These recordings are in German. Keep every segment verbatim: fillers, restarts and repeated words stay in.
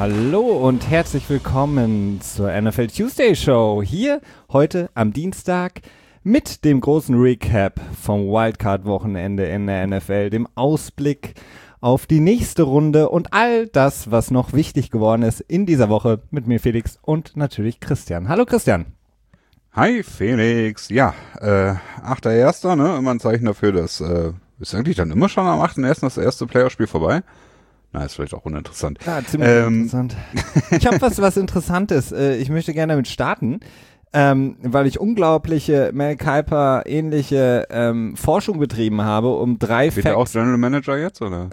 Hallo und herzlich willkommen zur N F L Tuesday Show. Hier heute am Dienstag mit dem großen Recap vom Wildcard-Wochenende in der N F L, dem Ausblick auf die nächste Runde und all das, was noch wichtig geworden ist in dieser Woche mit mir Felix und natürlich Christian. Hallo Christian. Hi Felix. Ja, äh, achter erster ne, immer ein Zeichen dafür, dass, äh, ist eigentlich dann immer schon am achten ersten das erste Playoff-Spiel vorbei? Na, ist vielleicht auch uninteressant. Ja, ziemlich ähm, interessant. Ich habe was, was Interessantes. Ich möchte gerne damit starten, ähm, weil ich unglaubliche Mel Kiper ähnliche ähm, Forschung betrieben habe, um drei Wird Facts. er auch General Manager jetzt, oder?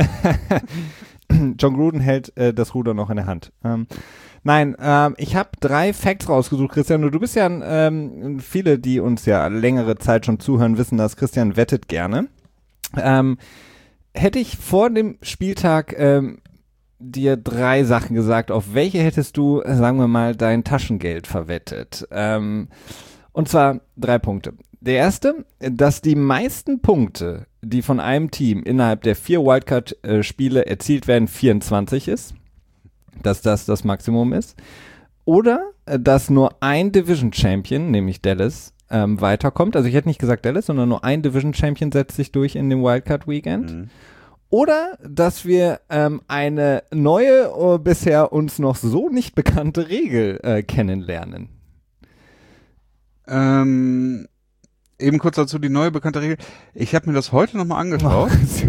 John Gruden hält äh, das Ruder noch in der Hand. Ähm, nein, ähm, ich habe drei Facts rausgesucht, Christian. Und du bist ja, ähm, viele, die uns ja längere Zeit schon zuhören, wissen, dass Christian wettet gerne. Ähm, Hätte ich vor dem Spieltag ähm, dir drei Sachen gesagt, auf welche hättest du, sagen wir mal, dein Taschengeld verwettet? Ähm, und zwar drei Punkte. Der erste, dass die meisten Punkte, die von einem Team innerhalb der vier Wildcard-Spiele erzielt werden, vierundzwanzig ist. Dass das das Maximum ist. Oder, dass nur ein Division-Champion, nämlich Dallas, Ähm, weiterkommt. Also ich hätte nicht gesagt Dallas, sondern nur ein Division-Champion setzt sich durch in dem Wildcard-Weekend. Mhm. Oder, dass wir ähm, eine neue, uh, bisher uns noch so nicht bekannte Regel äh, kennenlernen. Ähm, eben kurz dazu die neue bekannte Regel. Ich habe mir das heute nochmal angeschaut.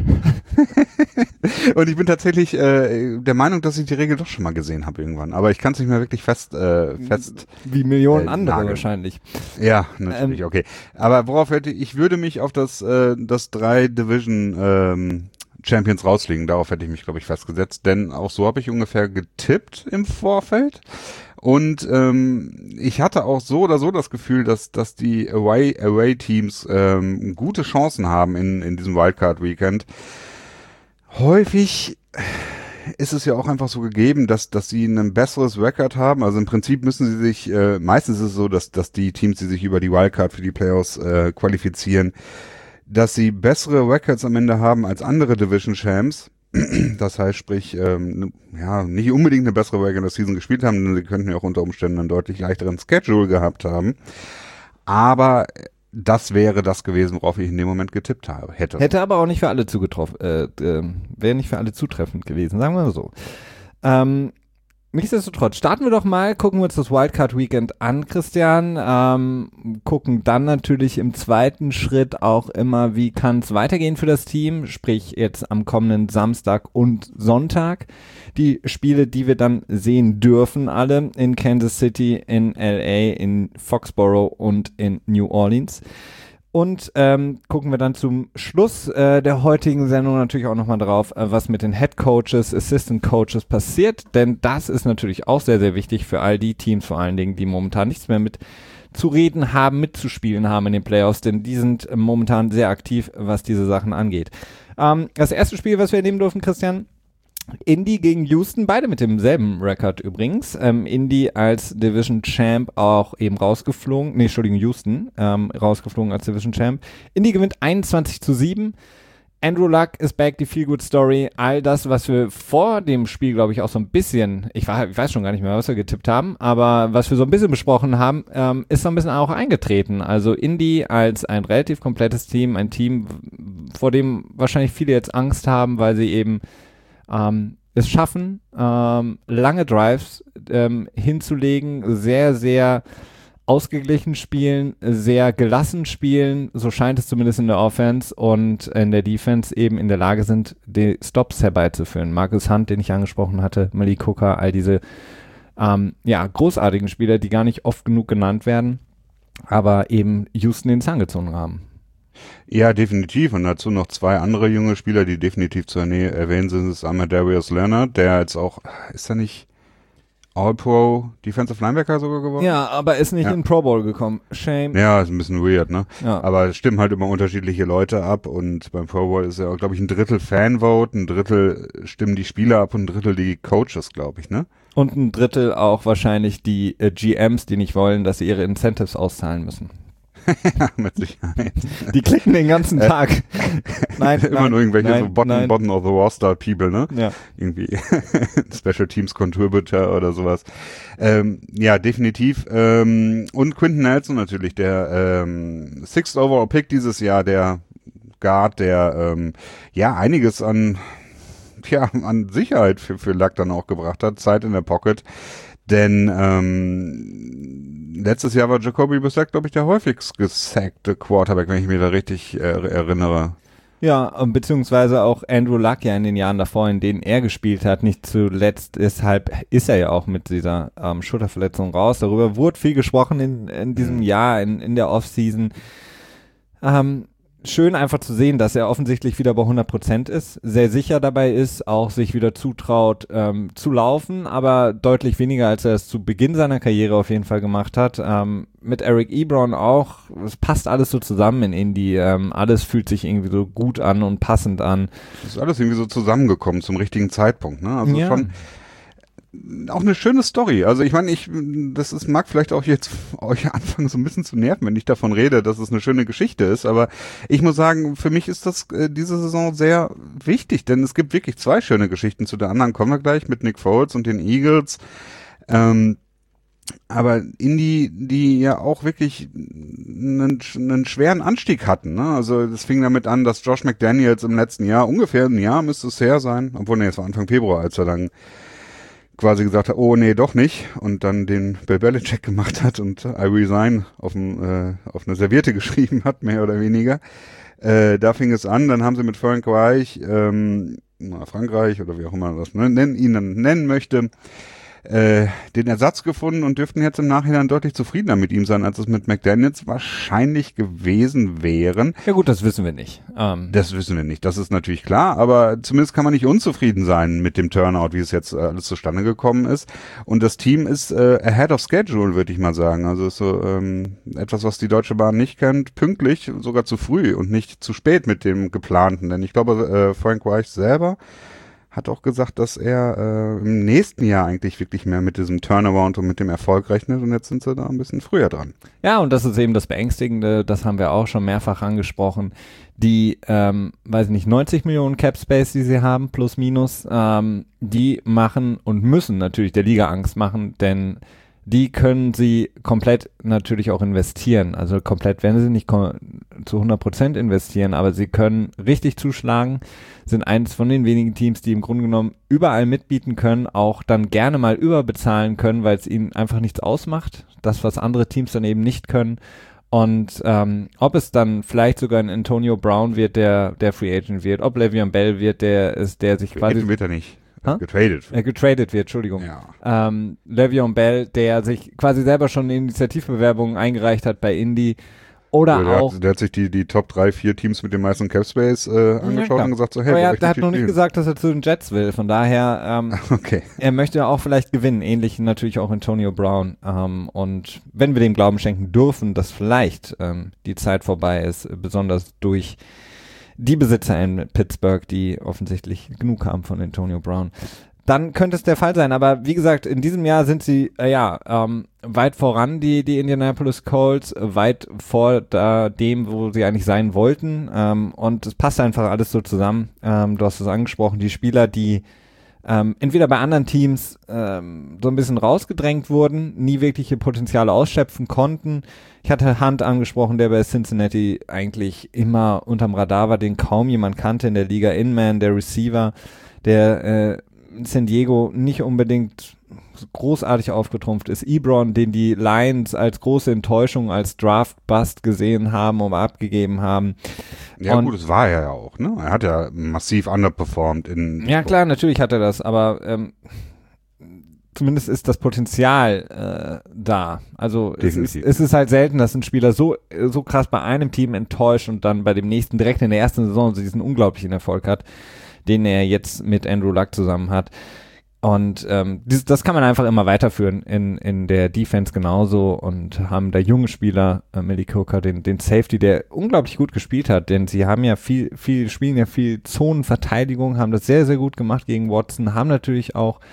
Und ich bin tatsächlich äh, der Meinung, dass ich die Regel doch schon mal gesehen habe irgendwann. Aber ich kann es nicht mehr wirklich fest äh, fest wie Millionen äh, andere nageln. Wahrscheinlich. Ja, natürlich, ähm, okay. Aber worauf hätte ich, ich würde mich auf das äh, das drei Division ähm, Champions rauslegen. Darauf hätte ich mich, glaube ich, festgesetzt. Denn auch so habe ich ungefähr getippt im Vorfeld. Und ähm, ich hatte auch so oder so das Gefühl, dass dass die Away Away Teams ähm, gute Chancen haben in in diesem Wildcard Weekend. Häufig ist es ja auch einfach so gegeben, dass dass sie ein besseres Record haben. Also im Prinzip müssen sie sich, äh, meistens ist es so, dass dass die Teams, die sich über die Wildcard für die Playoffs äh, qualifizieren, dass sie bessere Records am Ende haben als andere Division Champs. Das heißt, sprich, ähm, ja, nicht unbedingt eine bessere Regular Season gespielt haben, denn sie könnten ja auch unter Umständen einen deutlich leichteren Schedule gehabt haben. Aber das wäre das gewesen, worauf ich in dem Moment getippt habe. Hätte. Hätte aber auch nicht für alle zugetroffen, äh, äh, wäre nicht für alle zutreffend gewesen, sagen wir mal so. Ähm, nichtsdestotrotz, starten wir doch mal, gucken wir uns das Wildcard-Weekend an, Christian, ähm, gucken dann natürlich im zweiten Schritt auch immer, wie kann es weitergehen für das Team, sprich jetzt am kommenden Samstag und Sonntag. Die Spiele, die wir dann sehen dürfen, alle in Kansas City, in L A, in Foxborough und in New Orleans. Und ähm, gucken wir dann zum Schluss äh, der heutigen Sendung natürlich auch nochmal drauf, äh, was mit den Head Coaches, Assistant Coaches passiert. Denn das ist natürlich auch sehr, sehr wichtig für all die Teams vor allen Dingen, die momentan nichts mehr mit zu reden haben, mitzuspielen haben in den Playoffs. Denn die sind äh, momentan sehr aktiv, was diese Sachen angeht. Ähm, das erste Spiel, was wir erleben durften, Christian, Indy gegen Houston, beide mit demselben Rekord übrigens. Ähm, Indy als Division Champ auch eben rausgeflogen, nee, Entschuldigung, Houston ähm, rausgeflogen als Division Champ. Indy gewinnt einundzwanzig zu sieben. Andrew Luck is back, die Feel-Good-Story. All das, was wir vor dem Spiel, glaube ich, auch so ein bisschen, ich, war, ich weiß schon gar nicht mehr, was wir getippt haben, aber was wir so ein bisschen besprochen haben, ähm, ist so ein bisschen auch eingetreten. Also Indy als ein relativ komplettes Team, ein Team, vor dem wahrscheinlich viele jetzt Angst haben, weil sie eben Ähm, es schaffen, ähm, lange Drives ähm, hinzulegen, sehr, sehr ausgeglichen spielen, sehr gelassen spielen, so scheint es zumindest in der Offense und in der Defense eben in der Lage sind, die Stops herbeizuführen. Marcus Hunt, den ich angesprochen hatte, Malik Hooker, all diese ähm, ja, großartigen Spieler, die gar nicht oft genug genannt werden, aber eben Houston den Zahn gezogen haben. Ja, definitiv. Und dazu noch zwei andere junge Spieler, die definitiv zu erwähnen sind. Das ist einmal Darius Leonard, der jetzt auch, ist er nicht All-Pro Defensive Linebacker sogar geworden? Ja, aber ist nicht ja. in den Pro Bowl gekommen. Shame. Ja, ist ein bisschen weird, ne? Ja. Aber es stimmen halt immer unterschiedliche Leute ab und beim Pro Bowl ist ja, glaube ich, ein Drittel Fanvote, ein Drittel stimmen die Spieler ab und ein Drittel die Coaches, glaube ich, ne? Und ein Drittel auch wahrscheinlich die äh, G Ms, die nicht wollen, dass sie ihre Incentives auszahlen müssen. Ja, mit Sicherheit. Die klicken den ganzen Tag. Nein, Immer nein, nur irgendwelche nein, so Bottom, nein. Bottom of the Roster People, ne? Ja. Irgendwie Special Teams Contributor oder sowas. Ähm, ja, definitiv. Ähm, und Quentin Nelson natürlich, der ähm, Sixth Overall Pick dieses Jahr, der Guard, der ähm, ja einiges an ja, an Sicherheit für, für Luck dann auch gebracht hat, Zeit in der Pocket. Denn ähm, letztes Jahr war Jacoby Brissett, glaube ich, der häufigst gesackte Quarterback, wenn ich mich da richtig äh, erinnere. Ja, beziehungsweise auch Andrew Luck ja in den Jahren davor, in denen er gespielt hat, nicht zuletzt, deshalb ist er ja auch mit dieser ähm, Schulterverletzung raus. Darüber wurde viel gesprochen in, in diesem Jahr, in, in der Offseason. Ähm, Schön einfach zu sehen, dass er offensichtlich wieder bei hundert Prozent ist, sehr sicher dabei ist, auch sich wieder zutraut ähm, zu laufen, aber deutlich weniger, als er es zu Beginn seiner Karriere auf jeden Fall gemacht hat. Ähm, mit Eric Ebron auch, es passt alles so zusammen in Indy, ähm, alles fühlt sich irgendwie so gut an und passend an. Das ist alles irgendwie so zusammengekommen zum richtigen Zeitpunkt, ne? Also ja. schon auch eine schöne Story. Also ich meine, ich, das ist, mag vielleicht auch jetzt euch anfangen so ein bisschen zu nerven, wenn ich davon rede, dass es eine schöne Geschichte ist, aber ich muss sagen, für mich ist das äh, diese Saison sehr wichtig, denn es gibt wirklich zwei schöne Geschichten. Zu der anderen kommen wir gleich mit Nick Foles und den Eagles. Ähm, aber Indy, die ja auch wirklich einen, einen schweren Anstieg hatten, ne? Also das fing damit an, dass Josh McDaniels im letzten Jahr, ungefähr ein Jahr müsste es her sein, obwohl ne, es war Anfang Februar, als er dann quasi gesagt hat, oh nee, doch nicht, und dann den Bill Belichick gemacht hat und I resign auf, dem, äh, auf eine Serviette geschrieben hat, mehr oder weniger. Äh, da fing es an, dann haben sie mit Frank Reich, ähm, Frankreich oder wie auch immer man das nennen, ihn dann nennen möchte, äh, den Ersatz gefunden und dürften jetzt im Nachhinein deutlich zufriedener mit ihm sein, als es mit McDaniels wahrscheinlich gewesen wären. Ja gut, das wissen wir nicht. Ähm. Das wissen wir nicht, das ist natürlich klar, aber zumindest kann man nicht unzufrieden sein mit dem Turnout, wie es jetzt äh, alles zustande gekommen ist. Und das Team ist äh, ahead of schedule, würde ich mal sagen. Also ist so ähm, etwas, was die Deutsche Bahn nicht kennt, pünktlich, sogar zu früh und nicht zu spät mit dem Geplanten. Denn ich glaube, äh, Frank Reich selber hat auch gesagt, dass er äh, im nächsten Jahr eigentlich wirklich mehr mit diesem Turnaround und mit dem Erfolg rechnet, und jetzt sind sie da ein bisschen früher dran. Ja, und das ist eben das Beängstigende, das haben wir auch schon mehrfach angesprochen, die, ähm, weiß ich nicht, neunzig Millionen Cap Space, die sie haben, plus minus, ähm, die machen und müssen natürlich der Liga Angst machen, denn die können sie komplett natürlich auch investieren. Also komplett werden sie nicht ko- zu hundert Prozent investieren, aber sie können richtig zuschlagen, sind eines von den wenigen Teams, die im Grunde genommen überall mitbieten können, auch dann gerne mal überbezahlen können, weil es ihnen einfach nichts ausmacht. Das, was andere Teams dann eben nicht können. Und ähm, ob es dann vielleicht sogar ein Antonio Brown wird, der der Free Agent wird, ob Le'Veon Bell wird, der ist, der sich quasi... Agent wird er nicht. Ha? Getradet. Äh, getradet wird, Entschuldigung. Ja. Ähm, Le'Veon Bell, der sich quasi selber schon Initiativbewerbungen eingereicht hat bei Indy. Oder der auch... Hat, der hat sich die, die Top drei, vier Teams mit dem meisten Cap Space äh, angeschaut ja, und gesagt so, hey, aber wo er, möchte der ich hat noch nicht spielen? gesagt, dass er zu den Jets will. Von daher, ähm, okay. er möchte auch vielleicht gewinnen. Ähnlich natürlich auch Antonio Brown. Ähm, und wenn wir dem Glauben schenken dürfen, dass vielleicht ähm, die Zeit vorbei ist, besonders durch die Besitzer in Pittsburgh, die offensichtlich genug haben von Antonio Brown, dann könnte es der Fall sein. Aber wie gesagt, in diesem Jahr sind sie äh, ja ähm, weit voran, die die Indianapolis Colts, weit vor da, dem, wo sie eigentlich sein wollten. Ähm, und es passt einfach alles so zusammen. Ähm, du hast es angesprochen, die Spieler, die ähm, entweder bei anderen Teams ähm, so ein bisschen rausgedrängt wurden, nie wirkliche Potenziale ausschöpfen konnten. Ich hatte Hunt angesprochen, der bei Cincinnati eigentlich immer unterm Radar war, den kaum jemand kannte in der Liga. Inman, der Receiver, der äh, in San Diego nicht unbedingt großartig aufgetrumpft ist. Ebron, den die Lions als große Enttäuschung, als Draft-Bust gesehen haben und abgegeben haben. Ja und gut, das war er ja auch, ne? Er hat ja massiv underperformed in... Ja klar, natürlich hat er das, aber ähm, zumindest ist das Potenzial äh, da. Also es ist, es ist halt selten, dass ein Spieler so, so krass bei einem Team enttäuscht und dann bei dem nächsten direkt in der ersten Saison diesen unglaublichen Erfolg hat, den er jetzt mit Andrew Luck zusammen hat. Und ähm, das, das kann man einfach immer weiterführen in, in der Defense genauso, und haben da junge Spieler, äh, Malik Hooker, den, den Safety, der unglaublich gut gespielt hat, denn sie haben ja viel, viel, spielen ja viel Zonenverteidigung, haben das sehr, sehr gut gemacht gegen Watson, haben natürlich auch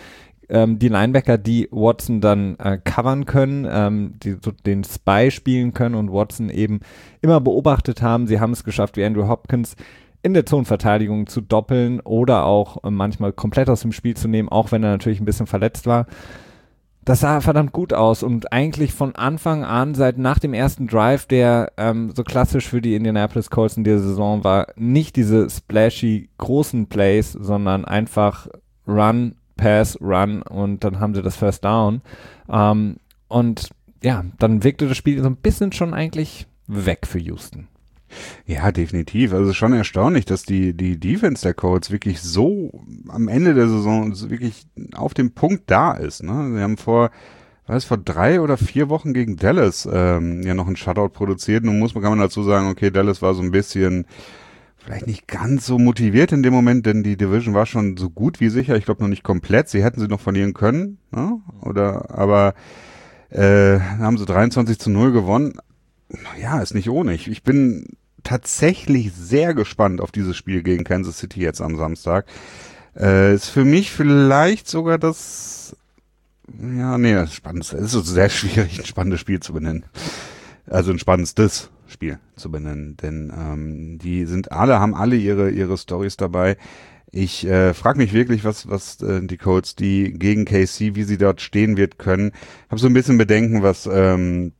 ähm, die Linebacker, die Watson dann äh, covern können, ähm, die so den Spy spielen können und Watson eben immer beobachtet haben. Sie haben es geschafft, wie Andrew Hopkins in der Zonenverteidigung zu doppeln oder auch äh, manchmal komplett aus dem Spiel zu nehmen, auch wenn er natürlich ein bisschen verletzt war. Das sah verdammt gut aus und eigentlich von Anfang an, seit nach dem ersten Drive, der ähm, so klassisch für die Indianapolis Colts in dieser Saison war, nicht diese splashy großen Plays, sondern einfach Run, Pass, Run und dann haben sie das First Down. Ähm, und ja, dann wirkte das Spiel so ein bisschen schon eigentlich weg für Houston. Ja, definitiv. Also schon erstaunlich, dass die, die Defense der Colts wirklich so am Ende der Saison so wirklich auf dem Punkt da ist. Ne? Sie haben vor, was, vor drei oder vier Wochen gegen Dallas ähm, ja noch einen Shutout produziert. Nun muss man, kann man dazu sagen, okay, Dallas war so ein bisschen vielleicht nicht ganz so motiviert in dem Moment, denn die Division war schon so gut wie sicher. Ich glaube noch nicht komplett. Sie hätten sie noch verlieren können, ne? Oder, aber äh, haben sie dreiundzwanzig zu null gewonnen. Ja, ist nicht ohne. Ich, ich bin tatsächlich sehr gespannt auf dieses Spiel gegen Kansas City jetzt am Samstag. Äh, ist für mich vielleicht sogar das, ja, nee, das ist spannend. Es ist so sehr schwierig, ein spannendes Spiel zu benennen. Also ein spannendes Spiel zu benennen, denn ähm, die sind alle, haben alle ihre ihre Storys dabei. Ich äh, frage mich wirklich, was was äh, die Colts, die gegen K C, wie sie dort stehen wird können. Habe so ein bisschen Bedenken, was ähm,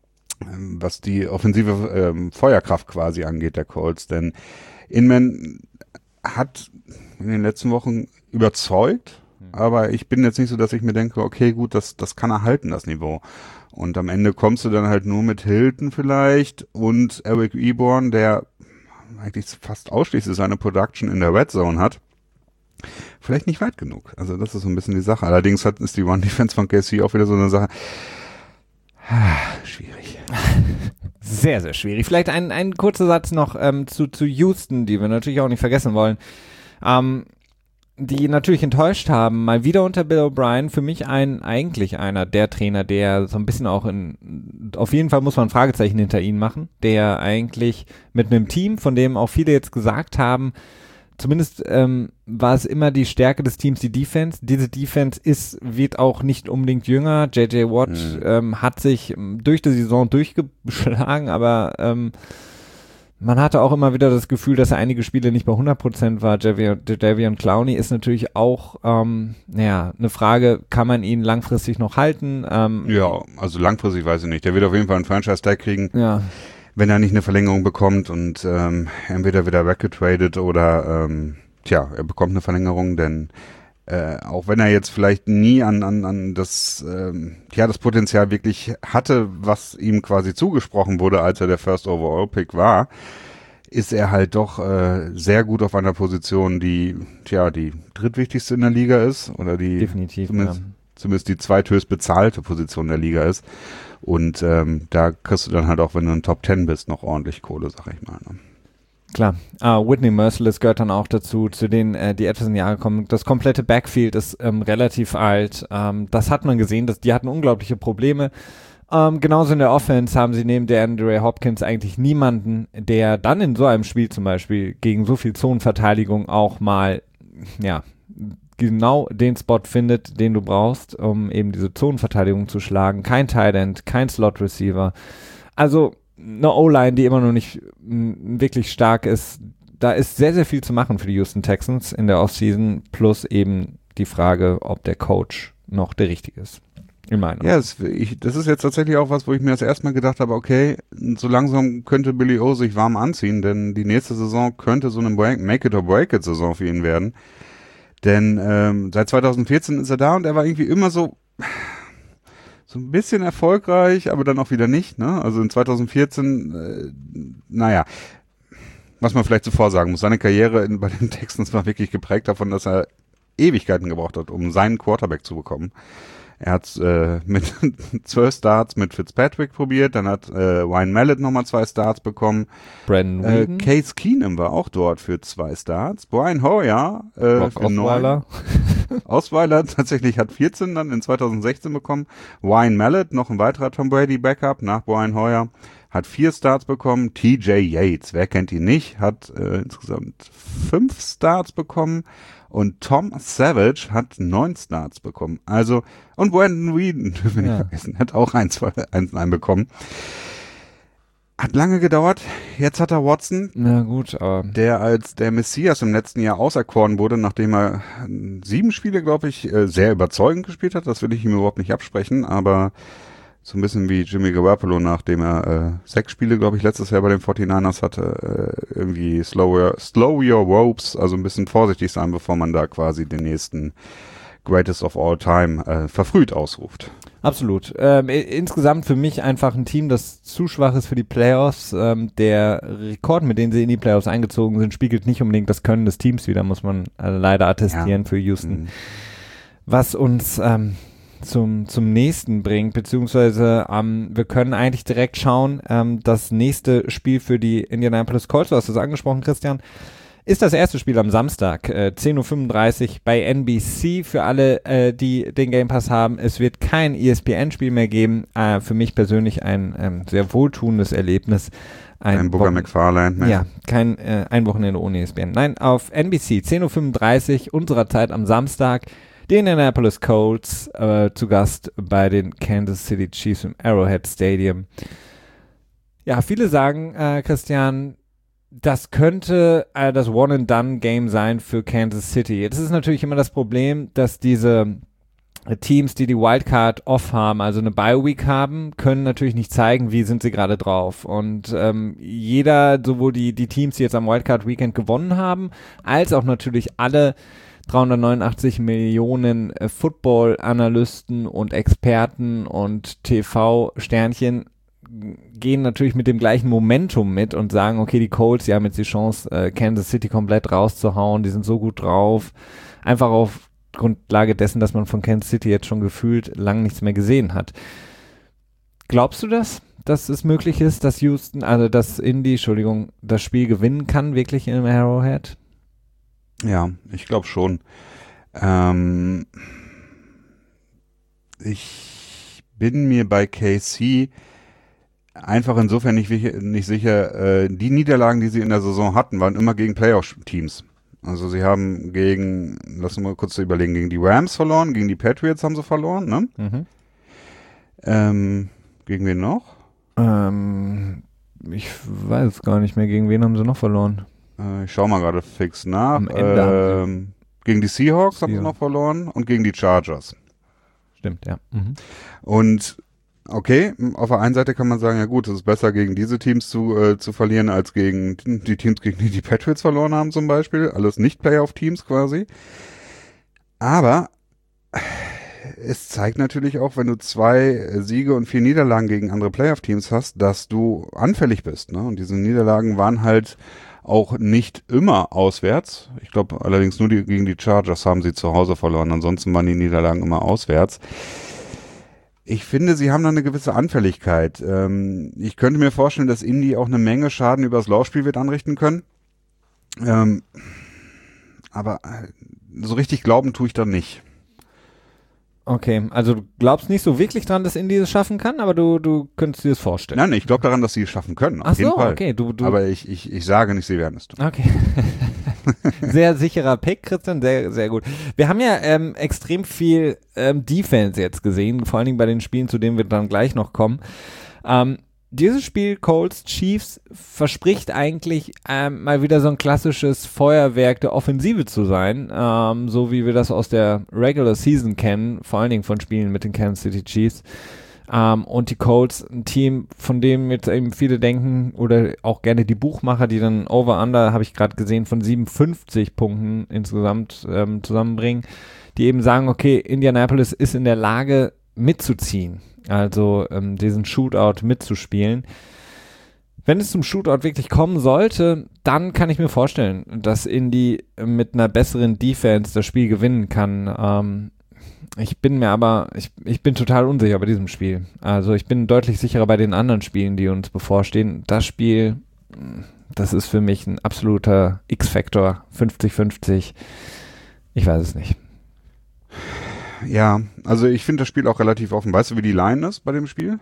was die offensive ähm, Feuerkraft quasi angeht der Colts, denn Inman hat in den letzten Wochen überzeugt, aber ich bin jetzt nicht so, dass ich mir denke, okay, gut, das das kann er halten, das Niveau. Und am Ende kommst du dann halt nur mit Hilton vielleicht und Eric Ebron, der eigentlich fast ausschließlich seine Production in der Red Zone hat, vielleicht nicht weit genug. Also das ist so ein bisschen die Sache. Allerdings hat, ist die One-Defense von K C auch wieder so eine Sache. Schwierig. Sehr, sehr schwierig. Vielleicht ein, ein kurzer Satz noch ähm, zu, zu Houston, die wir natürlich auch nicht vergessen wollen. Ähm, die natürlich enttäuscht haben, mal wieder unter Bill O'Brien, für mich ein, eigentlich einer der Trainer, der so ein bisschen auch in, auf jeden Fall muss man ein Fragezeichen hinter ihn machen, der eigentlich mit einem Team, von dem auch viele jetzt gesagt haben, zumindest ähm, war es immer die Stärke des Teams, die Defense. Diese Defense ist, wird auch nicht unbedingt jünger. J J Watt mhm. ähm, hat sich durch die Saison durchgeschlagen, aber ähm, man hatte auch immer wieder das Gefühl, dass er einige Spiele nicht bei hundert Prozent war. Jadeveon Clowney ist natürlich auch, ähm, naja, eine Frage, kann man ihn langfristig noch halten? Ähm, ja, also langfristig weiß ich nicht. Der wird auf jeden Fall einen Franchise-Tag kriegen, ja. wenn er nicht eine Verlängerung bekommt und ähm, entweder wieder weggetradet oder, ähm, tja, er bekommt eine Verlängerung, denn äh, auch wenn er jetzt vielleicht nie an, an, an das, ähm, ja, das Potenzial wirklich hatte, was ihm quasi zugesprochen wurde, als er der First Overall Pick war, ist er halt doch äh, sehr gut auf einer Position, die, tja, die drittwichtigste in der Liga ist oder die definitiv, zumindest, ja. zumindest die zweithöchst bezahlte Position der Liga ist. Und ähm, da kriegst du dann halt auch, wenn du ein Top Ten bist, noch ordentlich Kohle, sag ich mal. Ne? Klar, uh, Whitney Merciless gehört dann auch dazu, zu denen, äh, die etwas in die Jahre kommen. Das komplette Backfield ist ähm, relativ alt. Ähm, das hat man gesehen, dass die hatten unglaubliche Probleme. Ähm, genauso in der Offense haben sie neben der Andre Hopkins eigentlich niemanden, der dann in so einem Spiel zum Beispiel gegen so viel Zonenverteidigung auch mal, ja, genau den Spot findet, den du brauchst, um eben diese Zonenverteidigung zu schlagen. Kein Tight End, kein Slot Receiver. Also eine O-Line, die immer noch nicht m, wirklich stark ist. Da ist sehr, sehr viel zu machen für die Houston Texans in der Offseason, plus eben die Frage, ob der Coach noch der richtige ist. In meiner Ja, das, ich, das ist jetzt tatsächlich auch was, wo ich mir das erstmal gedacht habe, okay, so langsam könnte Billy O sich warm anziehen, denn die nächste Saison könnte so eine Make-it-or-break-it-Saison für ihn werden. Denn ähm, seit zwanzig vierzehn ist er da und er war irgendwie immer so so ein bisschen erfolgreich, aber dann auch wieder nicht. Ne? Also in zwanzig vierzehn, äh, naja, was man vielleicht zuvor sagen muss, seine Karriere in, bei den Texans war wirklich geprägt davon, dass er Ewigkeiten gebraucht hat, um seinen Quarterback zu bekommen. Er hat äh, mit zwölf Starts mit Fitzpatrick probiert, dann hat äh, Ryan Mallett nochmal zwei Starts bekommen. Brandon äh, Whedon. Case Keenum war auch dort für zwei Starts. Brian Hoyer äh, Rock für neun. Osweiler tatsächlich hat vierzehn dann in zwanzig sechzehn bekommen. Ryan Mallett, noch ein weiterer Tom Brady Backup nach Brian Hoyer, hat vier Starts bekommen. T J Yates, wer kennt ihn nicht, hat äh, insgesamt fünf Starts bekommen. Und Tom Savage hat neun Starts bekommen. Also, und Brandon Whedon, dürfen wir nicht Ja. vergessen, hat auch eins, eins, eins bekommen. Hat lange gedauert. Jetzt hat er Watson, Na gut, aber der als der Messias im letzten Jahr auserkoren wurde, nachdem er sieben Spiele, glaube ich, äh, sehr überzeugend gespielt hat. Das will ich ihm überhaupt nicht absprechen, aber so ein bisschen wie Jimmy Garoppolo, nachdem er äh, sechs Spiele, glaube ich, letztes Jahr bei den forty-niners hatte, äh, irgendwie slow your, slow your ropes, also ein bisschen vorsichtig sein, bevor man da quasi den nächsten Greatest of All Time äh, verfrüht ausruft. absolut. Ähm, i- insgesamt für mich einfach ein Team, das zu schwach ist für die Playoffs. Ähm, der Rekord, mit dem sie in die Playoffs eingezogen sind, spiegelt nicht unbedingt das Können des Teams wider, muss man äh, leider attestieren Ja. für Houston. Mhm. Was uns ähm, zum, zum nächsten bringt, beziehungsweise ähm, wir können eigentlich direkt schauen, ähm, das nächste Spiel für die Indianapolis Colts, du hast es angesprochen, Christian, ist das erste Spiel am Samstag, äh, zehn Uhr fünfunddreißig bei N B C. Für alle, äh, die den Game Pass haben, es wird kein E S P N-Spiel mehr geben. Äh, für mich persönlich ein ähm, sehr wohltuendes Erlebnis. Ein Booger Wochen- McFarlane. Ne? Ja, kein äh, ein Wochenende ohne E S P N. Nein, auf N B C, zehn Uhr fünfunddreißig unserer Zeit am Samstag, die Indianapolis Colts äh, zu Gast bei den Kansas City Chiefs im Arrowhead Stadium. Ja, viele sagen, äh, Christian, das könnte äh, das One-and-Done-Game sein für Kansas City. Jetzt ist natürlich immer das Problem, dass diese äh, Teams, die die Wildcard off haben, also eine Bye-Week haben, können natürlich nicht zeigen, wie sind sie gerade drauf. Und ähm, jeder, sowohl die, die Teams, die jetzt am Wildcard-Weekend gewonnen haben, als auch natürlich alle dreihundertneunundachtzig Millionen äh, Football-Analysten und Experten und T V-Sternchen gehen natürlich mit dem gleichen Momentum mit und sagen, okay, die Colts, die haben jetzt die Chance, äh, Kansas City komplett rauszuhauen, die sind so gut drauf, einfach auf Grundlage dessen, dass man von Kansas City jetzt schon gefühlt lang nichts mehr gesehen hat. Glaubst du das, dass es möglich ist, dass Houston, also dass Indy, Entschuldigung, das Spiel gewinnen kann, wirklich im Arrowhead? Ja, ich glaube schon. Ähm, ich bin mir bei K C einfach insofern nicht, wich- nicht sicher. Äh, die Niederlagen, die sie in der Saison hatten, waren immer gegen Playoff-Teams. Also sie haben gegen, lass uns mal kurz überlegen, gegen die Rams verloren, gegen die Patriots haben sie verloren, ne? Mhm. Ähm, gegen wen noch? Ähm, ich weiß gar nicht mehr, gegen wen haben sie noch verloren? Äh, ich schau mal gerade fix nach. Am Ende haben Ähm, gegen die Seahawks haben sie Seahawks. noch verloren und gegen die Chargers. Stimmt, ja. Mhm. Und okay, auf der einen Seite kann man sagen, ja gut, es ist besser gegen diese Teams zu, äh, zu verlieren, als gegen die Teams, gegen die die Patriots verloren haben zum Beispiel. Alles Nicht-Playoff-Teams quasi. Aber es zeigt natürlich auch, wenn du zwei Siege und vier Niederlagen gegen andere Playoff-Teams hast, dass du anfällig bist. Ne? Und diese Niederlagen waren halt auch nicht immer auswärts. Ich glaube allerdings nur die, gegen die Chargers haben sie zu Hause verloren. Ansonsten waren die Niederlagen immer auswärts. Ich finde, sie haben da eine gewisse Anfälligkeit. Ähm, ich könnte mir vorstellen, dass Indy auch eine Menge Schaden übers Laufspiel wird anrichten können. Ähm, aber äh, so richtig glauben tue ich da nicht. Okay, also du glaubst nicht so wirklich dran, dass Indy es schaffen kann, aber du, du könntest dir das vorstellen. Nein, ich glaube daran, dass sie es schaffen können. Auf Ach jeden so, Fall. okay, du, du. Aber ich, ich, ich sage nicht, sie werden es tun. Okay. Sehr sicherer Pick, Christian, sehr, sehr gut. Wir haben ja ähm, extrem viel ähm, Defense jetzt gesehen, vor allen Dingen bei den Spielen, zu denen wir dann gleich noch kommen. Ähm, dieses Spiel Colts Chiefs verspricht eigentlich ähm, mal wieder so ein klassisches Feuerwerk der Offensive zu sein, ähm, so wie wir das aus der Regular Season kennen, vor allen Dingen von Spielen mit den Kansas City Chiefs. Um, und die Colts, ein Team, von dem jetzt eben viele denken, oder auch gerne die Buchmacher, die dann Over-Under, habe ich gerade gesehen, von siebenundfünfzig Punkten insgesamt ähm, zusammenbringen, die eben sagen, okay, Indianapolis ist in der Lage mitzuziehen, also ähm, diesen Shootout mitzuspielen. Wenn es zum Shootout wirklich kommen sollte, dann kann ich mir vorstellen, dass Indy mit einer besseren Defense das Spiel gewinnen kann. Ähm, Ich bin mir aber, ich, ich bin total unsicher bei diesem Spiel. Also ich bin deutlich sicherer bei den anderen Spielen, die uns bevorstehen. Das Spiel, das ist für mich ein absoluter X-Faktor, fünfzig fünfzig. Ich weiß es nicht. Ja, also ich finde das Spiel auch relativ offen. Weißt du, wie die Line ist bei dem Spiel?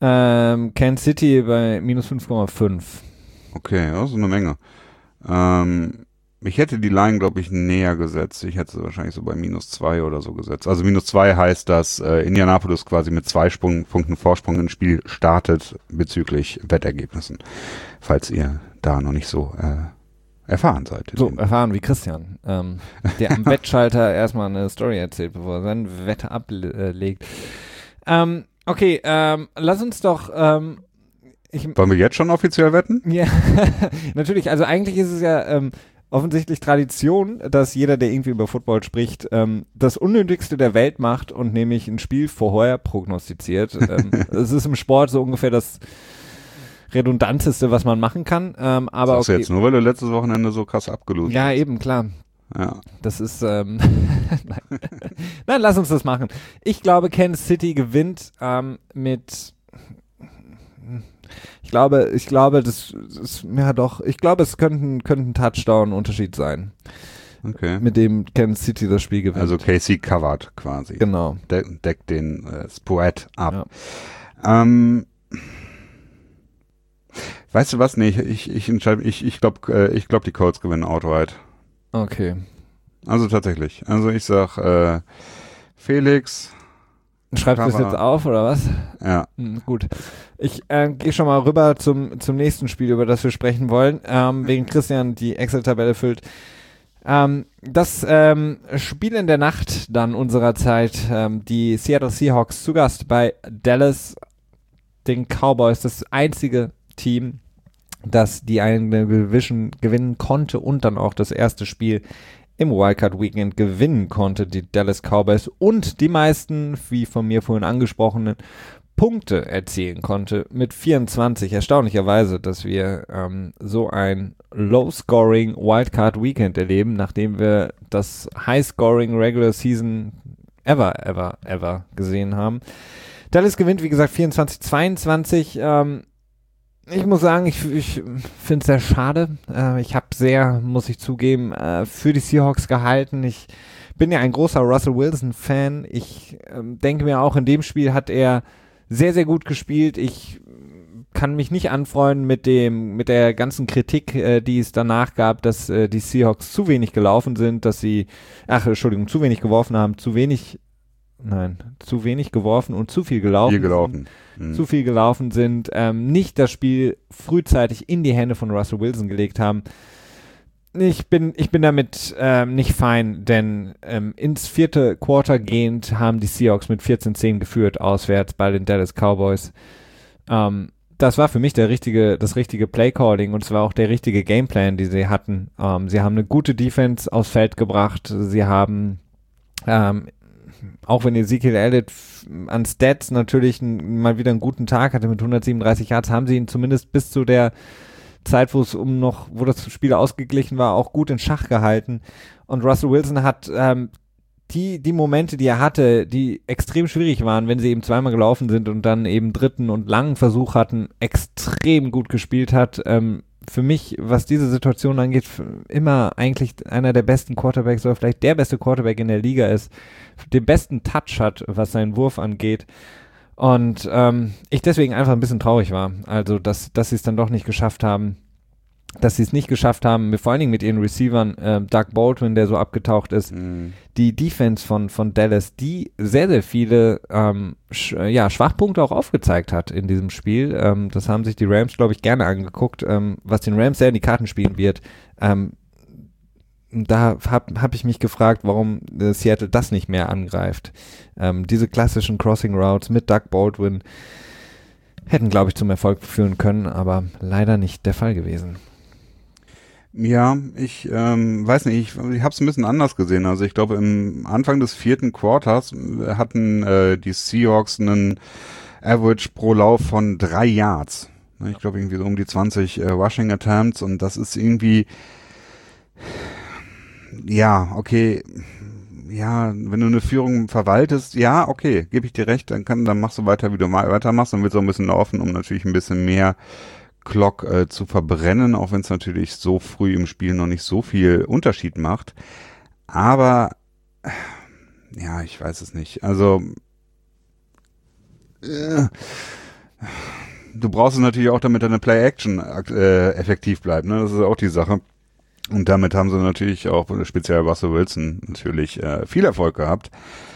Ähm, Kansas City bei minus fünf Komma fünf. Okay, das ist eine Menge. Ähm, ich hätte die Line, glaube ich, näher gesetzt. Ich hätte sie wahrscheinlich so bei minus zwei oder so gesetzt. Also minus zwei heißt, dass äh, Indianapolis quasi mit zwei Sprung, Punkten Vorsprung ins Spiel startet bezüglich Wettergebnissen. Falls ihr da noch nicht so äh, erfahren seid. So erfahren wie Christian, ähm, der am Wettschalter erstmal eine Story erzählt, bevor er sein Wette ablegt. Ähm, okay, ähm, lass uns doch ähm, ich, Wollen wir jetzt schon offiziell wetten? Ja, natürlich. Also eigentlich ist es ja ähm, offensichtlich Tradition, dass jeder, der irgendwie über Football spricht, ähm, das Unnötigste der Welt macht und nämlich ein Spiel vorher prognostiziert. ähm, es ist im Sport so ungefähr das Redundanteste, was man machen kann. Ähm, aber Sagst du okay. jetzt nur, weil du letztes Wochenende so krass abgelost Ja, hast. eben, klar. Ja. Das ist, ähm, nein. Nein, lass uns das machen. Ich glaube, Kansas City gewinnt ähm, mit Ich glaube, ich glaube, das ist, ja doch, ich glaube, es könnte, ein- könnte ein Touchdown-Unterschied sein, Okay. mit dem Kansas City das Spiel gewinnt. Also K C covered quasi. Genau. De deckt den äh, Spread ab. Ja. Ähm, weißt du was? Nee, ich, ich, ich entscheide, ich, ich glaube, äh, ich glaube, die Colts gewinnen outright. Okay. Also tatsächlich. Also ich sag, äh, Felix. Schreibst du das Cover. jetzt auf, oder was? Ja. Hm, gut. Ich äh, gehe schon mal rüber zum, zum nächsten Spiel, über das wir sprechen wollen, ähm, wegen Christian die Excel-Tabelle füllt. Ähm, das ähm, Spiel in der Nacht dann unserer Zeit, ähm, die Seattle Seahawks zu Gast bei Dallas, den Cowboys, das einzige Team, das die eine Division gewinnen konnte und dann auch das erste Spiel im Wildcard Weekend gewinnen konnte, die Dallas Cowboys, und die meisten, wie von mir vorhin angesprochenen, Punkte erzielen konnte mit vierundzwanzig. Erstaunlicherweise, dass wir ähm, so ein Low-Scoring Wildcard Weekend erleben, nachdem wir das High-Scoring Regular Season ever, ever, ever gesehen haben. Dallas gewinnt, wie gesagt, vierundzwanzig zweiundzwanzig. Ähm, ich muss sagen, ich, ich finde es sehr schade. Äh, ich habe sehr, muss ich zugeben, äh, für die Seahawks gehalten. Ich bin ja ein großer Russell Wilson-Fan. Ich ähm, denke mir auch, in dem Spiel hat er sehr, sehr gut gespielt. Ich kann mich nicht anfreunden mit dem, mit der ganzen Kritik, äh, die es danach gab, dass äh, die Seahawks zu wenig gelaufen sind, dass sie, ach, Entschuldigung, zu wenig geworfen haben, zu wenig, nein, zu wenig geworfen und zu viel gelaufen. Viel gelaufen. Sind, zu viel gelaufen sind, ähm, nicht das Spiel frühzeitig in die Hände von Russell Wilson gelegt haben. Ich bin, ich bin damit ähm, nicht fein, denn ähm, ins vierte Quarter gehend haben die Seahawks mit vierzehn zehn geführt, auswärts bei den Dallas Cowboys. Ähm, das war für mich der richtige, das richtige Playcalling, und es war auch der richtige Gameplan, die sie hatten. Ähm, sie haben eine gute Defense aufs Feld gebracht. Sie haben, ähm, auch wenn Ezekiel Elliott an Stats natürlich n, mal wieder einen guten Tag hatte mit hundertsiebenunddreißig Yards, haben sie ihn zumindest bis zu der Zeit, wo es um noch, wo das Spiel ausgeglichen war, auch gut in Schach gehalten. Und Russell Wilson hat ähm, die, die Momente, die er hatte, die extrem schwierig waren, wenn sie eben zweimal gelaufen sind und dann eben dritten und langen Versuch hatten, extrem gut gespielt hat. Ähm, für mich, was diese Situation angeht, immer eigentlich einer der besten Quarterbacks oder vielleicht der beste Quarterback in der Liga ist, den besten Touch hat, was seinen Wurf angeht. Und ähm, ich deswegen einfach ein bisschen traurig war. Also, dass, dass sie es dann doch nicht geschafft haben, dass sie es nicht geschafft haben, vor allen Dingen mit ihren Receivern, äh, Doug Baldwin, der so abgetaucht ist, Mhm. die Defense von, von Dallas, die sehr, sehr viele ähm, sch, ja, Schwachpunkte auch aufgezeigt hat in diesem Spiel. Ähm, das haben sich die Rams, glaube ich, gerne angeguckt, ähm, was den Rams sehr in die Karten spielen wird. Ähm, da habe hab ich mich gefragt, warum äh, Seattle das nicht mehr angreift. Ähm, diese klassischen Crossing Routes mit Doug Baldwin hätten, glaube ich, zum Erfolg führen können, aber leider nicht der Fall gewesen. Ja, ich ähm, weiß nicht, ich, ich habe es ein bisschen anders gesehen. Also ich glaube, im Anfang des vierten Quarters hatten äh, die Seahawks einen Average pro Lauf von drei Yards. Ich glaube irgendwie so um die zwanzig äh, Rushing Attempts, und das ist irgendwie, ja, okay, ja, wenn du eine Führung verwaltest, ja, okay, gebe ich dir recht, dann kann, dann machst du weiter, wie du mal weitermachst, dann willst du auch ein bisschen laufen, um natürlich ein bisschen mehr Clock äh, zu verbrennen, auch wenn es natürlich so früh im Spiel noch nicht so viel Unterschied macht. Aber äh, ja, ich weiß es nicht. Also äh, du brauchst es natürlich auch, damit deine Play-Action äh, effektiv bleibt, ne? Das ist auch die Sache. Und damit haben sie natürlich auch, speziell Russell Wilson, natürlich äh, viel Erfolg gehabt.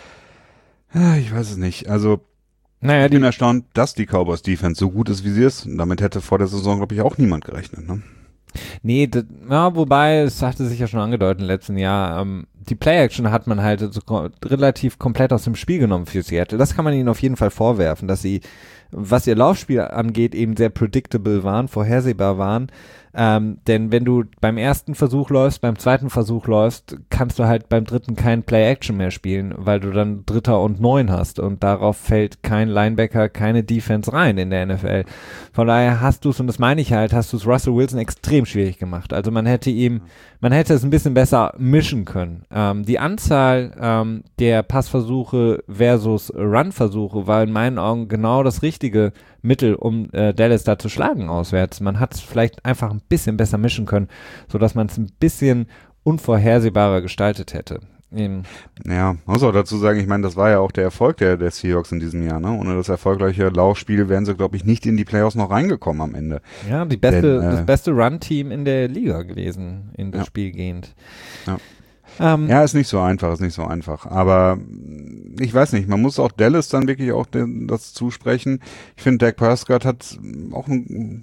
Ja, ich weiß es nicht. Also Naja, ich bin die, erstaunt, dass die Cowboys Defense so gut ist, wie sie ist. Und damit hätte vor der Saison, glaube ich, auch niemand gerechnet. Ne? nee, das, ja, wobei, es hatte sich ja schon angedeutet im letzten Jahr, ähm, die Play-Action hat man halt so ko- relativ komplett aus dem Spiel genommen für Seattle. Das kann man ihnen auf jeden Fall vorwerfen, dass sie, was ihr Laufspiel angeht, eben sehr predictable waren, vorhersehbar waren. Ähm, denn wenn du beim ersten Versuch läufst, beim zweiten Versuch läufst, kannst du halt beim dritten kein Play-Action mehr spielen, weil du dann Dritter und Neun hast und darauf fällt kein Linebacker, keine Defense rein in der N F L. Von daher hast du es, und das meine ich halt, hast du es Russell Wilson extrem schwierig gemacht. Also man hätte ihm, man hätte es ein bisschen besser mischen können. Ähm, die Anzahl ähm, der Passversuche versus Run-Versuche war in meinen Augen genau das richtige Mittel, um äh, Dallas da zu schlagen auswärts. Man hat es vielleicht einfach ein bisschen besser mischen können, sodass man es ein bisschen unvorhersehbarer gestaltet hätte. Ähm, Ja, muss auch dazu sagen, ich meine, das war ja auch der Erfolg der, der Seahawks in diesem Jahr. Ne? Ohne das erfolgreiche Laufspiel wären sie, glaube ich, nicht in die Playoffs noch reingekommen am Ende. ja, die beste, Denn, äh, das beste Run-Team in der Liga gewesen, in das Ja. Spiel gehend. Ja. Ähm, Ja, ist nicht so einfach, ist nicht so einfach. Aber ich weiß nicht, man muss auch Dallas dann wirklich auch den, das zusprechen. Ich finde, Dak Prescott hat auch ein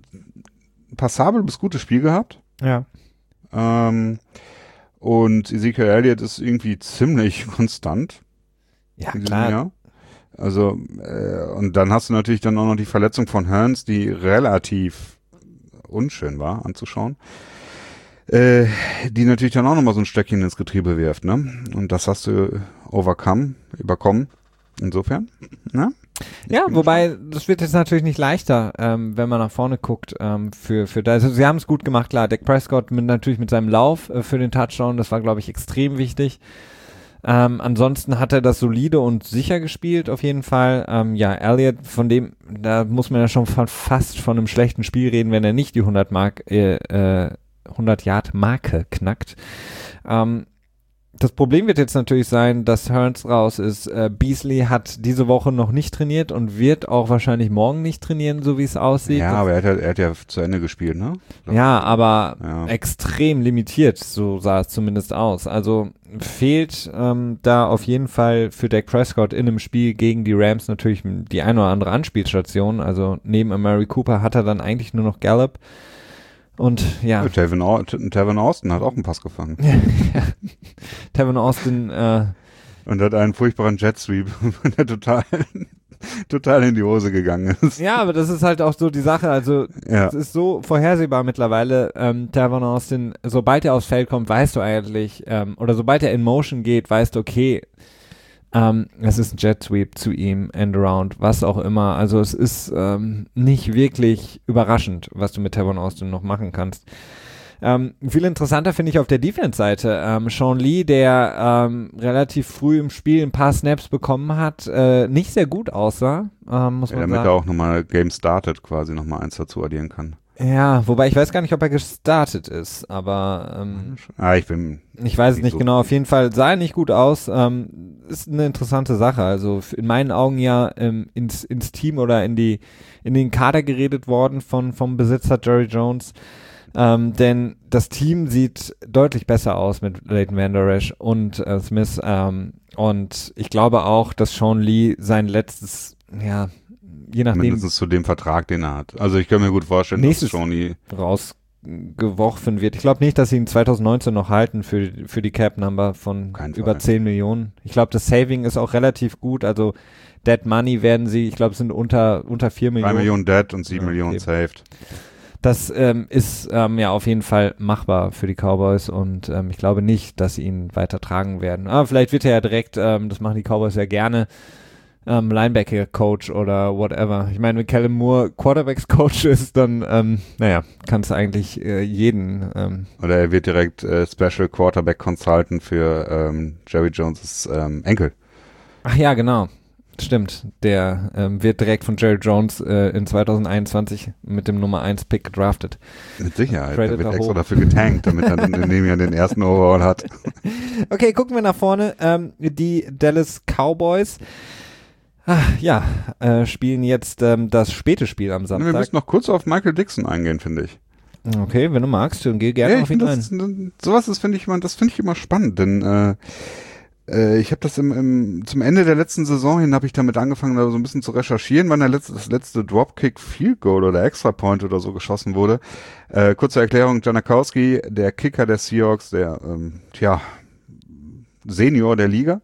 passabel bis gutes Spiel gehabt. ja. Ähm, und Ezekiel Elliott ist irgendwie ziemlich konstant Ja, in diesem klar. Jahr. Also, äh, und dann hast du natürlich dann auch noch die Verletzung von Hearns, die relativ unschön war anzuschauen. Äh, die natürlich dann auch nochmal so ein Stöckchen ins Getriebe wirft, ne? Und das hast du overcome, überkommen. Insofern, ne? Ja, wobei, das wird jetzt natürlich nicht leichter, ähm, wenn man nach vorne guckt, ähm, für, für, also sie haben es gut gemacht, klar, Dak Prescott mit, natürlich mit seinem Lauf äh, für den Touchdown, das war, glaube ich, extrem wichtig. Ähm, ansonsten hat er das solide und sicher gespielt, auf jeden Fall. Ähm, ja, Elliott, von dem, da muss man ja schon fa- fast von einem schlechten Spiel reden, wenn er nicht die hundert Mark, äh, äh, hundert Yard Marke knackt. Ähm, Das Problem wird jetzt natürlich sein, dass Hearns raus ist. Äh, Beasley hat diese Woche noch nicht trainiert und wird auch wahrscheinlich morgen nicht trainieren, so wie es aussieht. Ja, aber er hat, ja- er hat ja zu Ende gespielt, ne? Ja, aber Ja. extrem limitiert, so sah es zumindest aus. Also fehlt ähm, da auf jeden Fall für Dak Prescott in einem Spiel gegen die Rams natürlich die eine oder andere Anspielstation. Also neben Amari Cooper hat er dann eigentlich nur noch Gallup. Und ja, Tevin, Au- Tevin Austin hat auch einen Pass gefangen. Tevin Austin, äh, Und hat einen furchtbaren Jet Sweep, der total, total in die Hose gegangen ist. ja, aber das ist halt auch so die Sache, also Ja. es ist so vorhersehbar mittlerweile, ähm, Tavon Austin, sobald er aufs Feld kommt, weißt du eigentlich, ähm, oder sobald er in Motion geht, weißt du, okay, ähm, es ist ein Jet Sweep zu ihm, End Around, was auch immer, also es ist ähm, nicht wirklich überraschend, was du mit Tavon Austin noch machen kannst. Ähm, viel interessanter finde ich auf der Defense-Seite ähm, Sean Lee, der ähm, relativ früh im Spiel ein paar Snaps bekommen hat, äh, nicht sehr gut aussah, ähm, muss Ja, man damit sagen. er auch nochmal Game Started quasi nochmal eins dazu addieren kann. Ja, wobei ich weiß gar nicht, ob er gestartet ist, aber ähm, Ah, ich bin. ich weiß es Nicht nicht so genau. Auf jeden Fall sah er nicht gut aus. Ähm, ist eine interessante Sache. Also f- in meinen Augen ja ähm, ins, ins Team oder in die in den Kader geredet worden von vom Besitzer Jerry Jones. Ähm, denn das Team sieht deutlich besser aus mit Leighton Vander Esch und äh, Smith. Ähm, und ich glaube auch, dass Sean Lee sein letztes, ja, je nachdem Mindestens zu dem Vertrag, den er hat. Also ich kann mir gut vorstellen, Nächstes- dass Shawnee, rausgeworfen wird. Ich glaube nicht, dass sie ihn zwanzig neunzehn noch halten für, für die Cap-Number von Kein über Fall. zehn Millionen. Ich glaube, das Saving ist auch relativ gut. Also Dead Money werden sie, ich glaube, es sind unter, unter vier drei Millionen. Millionen dead und sieben Ja, Millionen okay. saved. Das ähm, ist ähm, ja auf jeden Fall machbar für die Cowboys und ähm, ich glaube nicht, dass sie ihn weiter tragen werden. Aber vielleicht wird er ja direkt, ähm, das machen die Cowboys ja gerne, ähm, Linebacker-Coach oder whatever. Ich meine, wenn Kellen Moore Quarterbacks-Coach ist, dann, ähm, naja, kannst du eigentlich äh, jeden. Ähm, Oder er wird direkt äh, Special Quarterback Consultant für ähm, Jerry Jones' ähm, Enkel. ach ja, genau. Stimmt. Der ähm, wird direkt von Jerry Jones äh, in zwanzig einundzwanzig mit dem Nummer eins Pick gedraftet. Mit Sicherheit. Tradet Der wird er extra hoch. dafür getankt, damit er dann in dem Jahr den ersten Overall hat. Okay, gucken wir nach vorne. Ähm, die Dallas Cowboys Ach, ja, äh, spielen jetzt ähm, das späte Spiel am Samstag. Wir müssen noch kurz auf Michael Dixon eingehen, finde ich. Okay, wenn du magst, dann geh gerne ja, auf ihn ein. Das, sowas ist, finde ich, immer, das finde ich immer spannend, denn äh, äh, ich habe das im, im, zum Ende der letzten Saison hin habe ich damit angefangen, da so ein bisschen zu recherchieren, wann der letzte, das letzte Dropkick Field Goal oder Extra Point oder so geschossen wurde. Äh, kurze Erklärung, Janikowski, der Kicker der Seahawks, der, ähm, tja, Senior der Liga.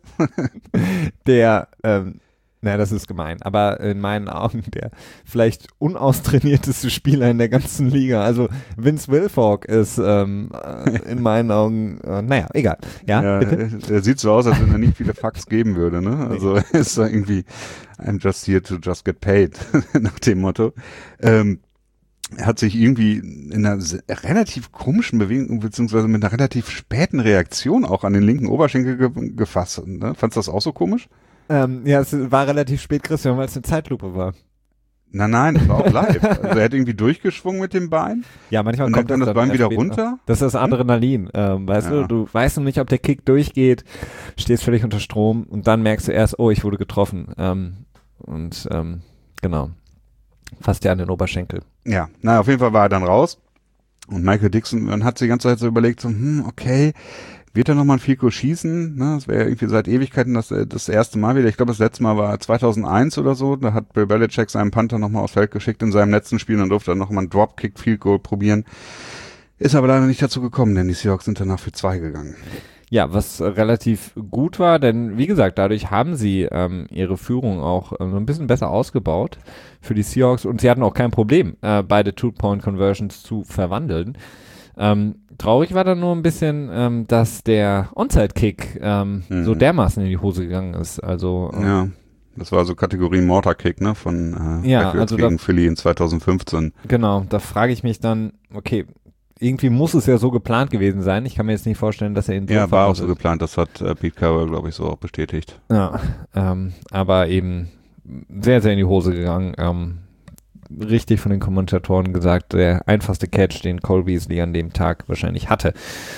der, ähm, naja, das ist gemein, aber in meinen Augen der vielleicht unaustrainierteste Spieler in der ganzen Liga. Also Vince Wilfork ist ähm, in meinen Augen, äh, naja, egal. Ja, ja bitte? Er sieht so aus, als wenn er nicht viele Fucks geben würde, ne? Also er ist da irgendwie I'm just here to just get paid, nach dem Motto. Ähm, er hat sich irgendwie in einer relativ komischen Bewegung, beziehungsweise mit einer relativ späten Reaktion auch an den linken Oberschenkel ge gefasst. Ne? Fandst du das auch so komisch? Ähm, ja, es war relativ spät, Christian, weil es eine Zeitlupe war. Nein, nein, das war auch live. Also er hat irgendwie durchgeschwungen mit dem Bein. Ja, manchmal und kommt dann das, das Bein wieder später runter. Das ist das Adrenalin, ähm, weißt ja. du? Du weißt noch nicht, ob der Kick durchgeht, stehst völlig unter Strom und dann merkst du erst, oh, ich wurde getroffen. Ähm, und ähm, genau, fasst dir an den Oberschenkel. Ja, na, auf jeden Fall war er dann raus. Und Michael Dixon, man hat sich die ganze Zeit so überlegt, so, hm, okay, wird er nochmal ein Field Goal schießen? Ne, das wäre ja irgendwie seit Ewigkeiten das, das erste Mal wieder. Ich glaube, das letzte Mal war zweitausendeins oder so. Da hat Bill Belichick seinen Panther nochmal aufs Feld geschickt in seinem letzten Spiel und durfte dann nochmal ein Dropkick Field Goal probieren. Ist aber leider nicht dazu gekommen, denn die Seahawks sind danach für zwei gegangen. Ja, was äh, relativ gut war, denn wie gesagt, dadurch haben sie ähm, ihre Führung auch äh, ein bisschen besser ausgebaut für die Seahawks und sie hatten auch kein Problem, äh, beide Two-Point-Conversions zu verwandeln. Ähm, traurig war dann nur ein bisschen, ähm, dass der Onside-Kick ähm, mhm. so dermaßen in die Hose gegangen ist. Also ähm, ja, das war so Kategorie Mortar-Kick, ne, von äh, ja, also gegen da, Philly in zweitausendfünfzehn. Genau, da frage ich mich dann, okay, irgendwie muss es ja so geplant gewesen sein. Ich kann mir jetzt nicht vorstellen, dass er ihn so Ja, war auch so geplant. Das hat äh, Pete Carroll, glaube ich, so auch bestätigt. Ja, ähm, aber eben sehr, sehr in die Hose gegangen. Ähm, richtig von den Kommentatoren gesagt, der einfachste Catch, den Cole Beasley an dem Tag wahrscheinlich hatte.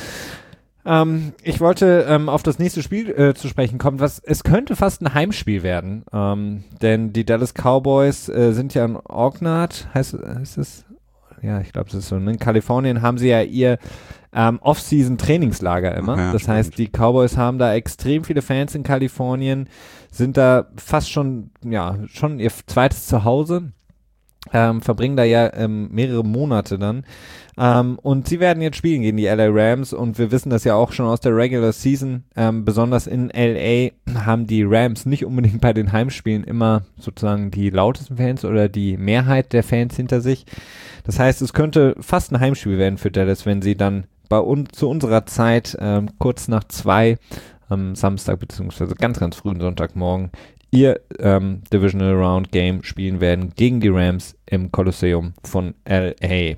Ähm, ich wollte ähm, auf das nächste Spiel äh, zu sprechen kommen, was es könnte fast ein Heimspiel werden, ähm, denn die Dallas Cowboys äh, sind ja in Oakland, heißt, heißt es? Ja, ich glaube, es ist so. In Kalifornien haben sie ja ihr ähm, Off-Season-Trainingslager immer. Ja, das stimmt. Heißt, die Cowboys haben da extrem viele Fans in Kalifornien, sind da fast schon, ja, schon ihr zweites Zuhause, ähm, verbringen da ja ähm, mehrere Monate dann. Ähm, und sie werden jetzt spielen gegen die L A Rams und wir wissen das ja auch schon aus der Regular Season, ähm, besonders in L A haben die Rams nicht unbedingt bei den Heimspielen immer sozusagen die lautesten Fans oder die Mehrheit der Fans hinter sich. Das heißt, es könnte fast ein Heimspiel werden für Dallas, wenn sie dann bei uns zu unserer Zeit ähm, kurz nach zwei am Samstag beziehungsweise ganz, ganz frühen Sonntagmorgen ihr ähm, Divisional Round Game spielen werden gegen die Rams im Kolosseum von L A.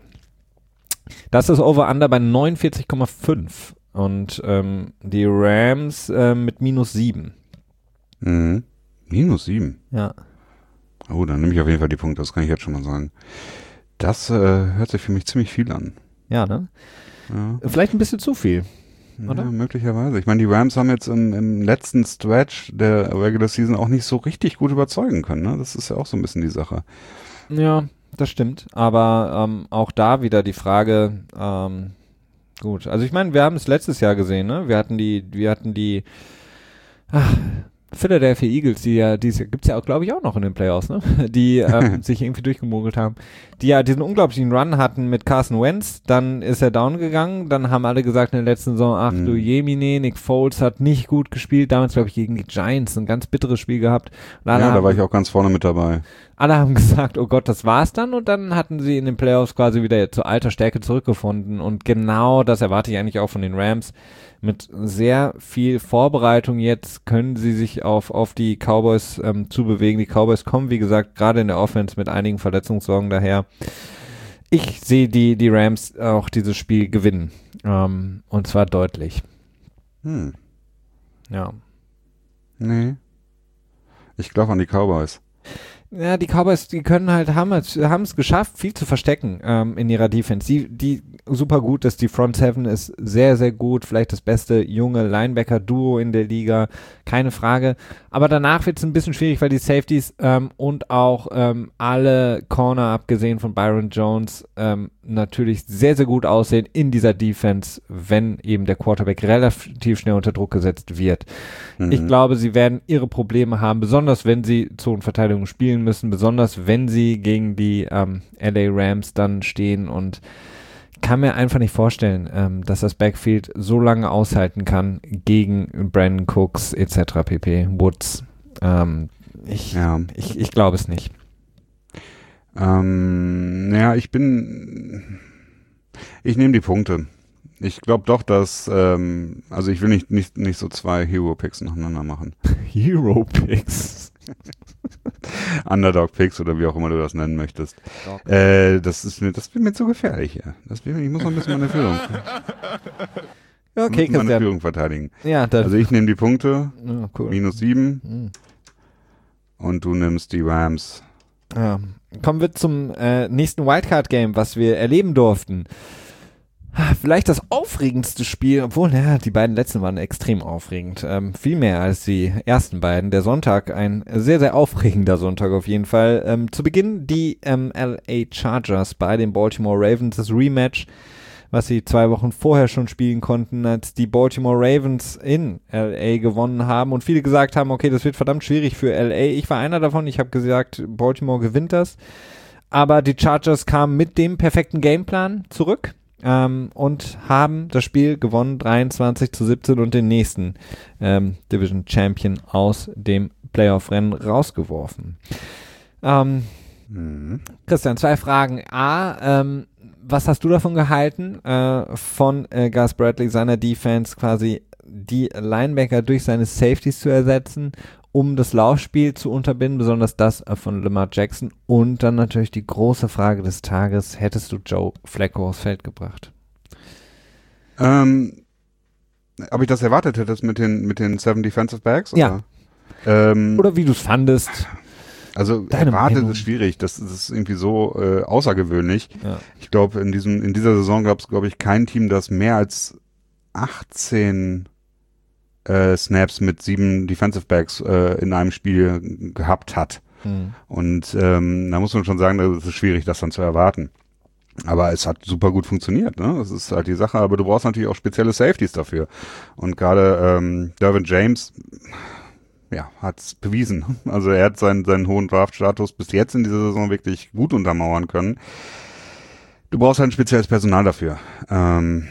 Das ist Over-Under bei neunundvierzig Komma fünf und ähm, die Rams äh, mit minus sieben. Mhm. Minus sieben? Ja. Oh, dann nehme ich auf jeden Fall die Punkte, das kann ich jetzt schon mal sagen. Das äh, hört sich für mich ziemlich viel an. Ja, ne? Ja. Vielleicht ein bisschen zu viel, oder? Ja, möglicherweise. Ich meine, die Rams haben jetzt im, im letzten Stretch der Regular Season auch nicht so richtig gut überzeugen können, ne? Das ist ja auch so ein bisschen die Sache. Ja, das stimmt. Aber ähm, auch da wieder die Frage, ähm, gut, also ich meine, wir haben es letztes Jahr gesehen, ne? Wir hatten die, wir hatten die, ach, Philadelphia Eagles, die ja, die gibt's ja auch, glaube ich, auch noch in den Playoffs, ne? Die ähm, sich irgendwie durchgemogelt haben, die ja diesen unglaublichen Run hatten mit Carson Wentz, dann ist er down gegangen, dann haben alle gesagt in der letzten Saison, ach mhm. du Jemine, Nick Foles hat nicht gut gespielt, damals, glaube ich, gegen die Giants, ein ganz bitteres Spiel gehabt. Und alle ja, haben, da war ich auch ganz vorne mit dabei. Alle haben gesagt, oh Gott, das war's dann und dann hatten sie in den Playoffs quasi wieder zur alter Stärke zurückgefunden und genau das erwarte ich eigentlich auch von den Rams. Mit sehr viel Vorbereitung jetzt können sie sich auf, auf die Cowboys ähm, zubewegen. Die Cowboys kommen, wie gesagt, gerade in der Offense mit einigen Verletzungssorgen daher. Ich sehe die, die Rams auch dieses Spiel gewinnen. Ähm, und zwar deutlich. Hm. Ja. Nee. Ich glaube an die Cowboys. Ja, die Cowboys, die können halt, haben es, haben es geschafft, viel zu verstecken ähm, in ihrer Defense. Die, die super gut ist. Die Front Seven ist sehr, sehr gut. Vielleicht das beste junge Linebacker-Duo in der Liga. Keine Frage. Aber danach wird es ein bisschen schwierig, weil die Safeties ähm, und auch ähm, alle Corner, abgesehen von Byron Jones, ähm, natürlich sehr, sehr gut aussehen in dieser Defense, wenn eben der Quarterback relativ schnell unter Druck gesetzt wird. Mhm. Ich glaube, sie werden ihre Probleme haben, besonders wenn sie Zonenverteidigung spielen müssen, besonders wenn sie gegen die ähm, L A Rams dann stehen, und kann mir einfach nicht vorstellen, ähm, dass das Backfield so lange aushalten kann gegen Brandon Cooks et cetera pp. Woods. Ähm, ich, ja. ich, ich glaube es nicht. Ähm, ja, ich bin, ich nehme die Punkte. Ich glaube doch, dass, ähm, also ich will nicht, nicht, nicht so zwei Hero-Picks nacheinander machen. Hero-Picks? Underdog-Picks oder wie auch immer du das nennen möchtest. Äh, das ist mir, das wird mir zu gefährlich hier. Das wird, ich muss noch ein bisschen meine Führung. Ja, okay, ich muss meine Führung verteidigen. Ja, das also ich nehme die Punkte, ja, cool. minus sieben, mhm. und du nimmst die Rams. Ja. Kommen wir zum äh, nächsten Wildcard-Game, was wir erleben durften. Vielleicht das aufregendste Spiel, obwohl, naja, die beiden letzten waren extrem aufregend. Ähm, viel mehr als die ersten beiden. Der Sonntag, ein sehr, sehr aufregender Sonntag auf jeden Fall. Ähm, zu Beginn die ähm, L A Chargers bei den Baltimore Ravens, das Rematch, was sie zwei Wochen vorher schon spielen konnten, als die Baltimore Ravens in L A gewonnen haben und viele gesagt haben, okay, das wird verdammt schwierig für L A. Ich war einer davon, ich habe gesagt, Baltimore gewinnt das. Aber die Chargers kamen mit dem perfekten Gameplan zurück. Ähm, und haben das Spiel gewonnen, dreiundzwanzig zu siebzehn, und den nächsten ähm, Division Champion aus dem Playoff-Rennen rausgeworfen. Ähm, mhm. Christian, zwei Fragen. A, ähm, was hast du davon gehalten, äh, von äh, Gus Bradley, seiner Defense, quasi die Linebacker durch seine Safeties zu ersetzen, um das Laufspiel zu unterbinden, besonders das äh, von Lamar Jackson? Und dann natürlich die große Frage des Tages, hättest du Joe Flacco aufs Feld gebracht? Ähm, ob ich das erwartet hätte mit den, mit den Seven Defensive Backs? Oder? Ja. Ähm, oder wie du es fandest. Also Deine erwartet Meinung. ist schwierig, das, das ist irgendwie so äh, außergewöhnlich. Ja. Ich glaube, in diesem in dieser Saison gab es, glaube ich, kein Team, das mehr als achtzehn äh, Snaps mit sieben Defensive Backs äh, in einem Spiel gehabt hat. Hm. Und ähm, da muss man schon sagen, das ist schwierig, das dann zu erwarten. Aber es hat super gut funktioniert, ne? Das ist halt die Sache, aber du brauchst natürlich auch spezielle Safeties dafür. Und gerade ähm, Derwin James, ja, hat's bewiesen. Also er hat seinen, seinen hohen Draft-Status bis jetzt in dieser Saison wirklich gut untermauern können. Du brauchst halt ein spezielles Personal dafür. Ähm,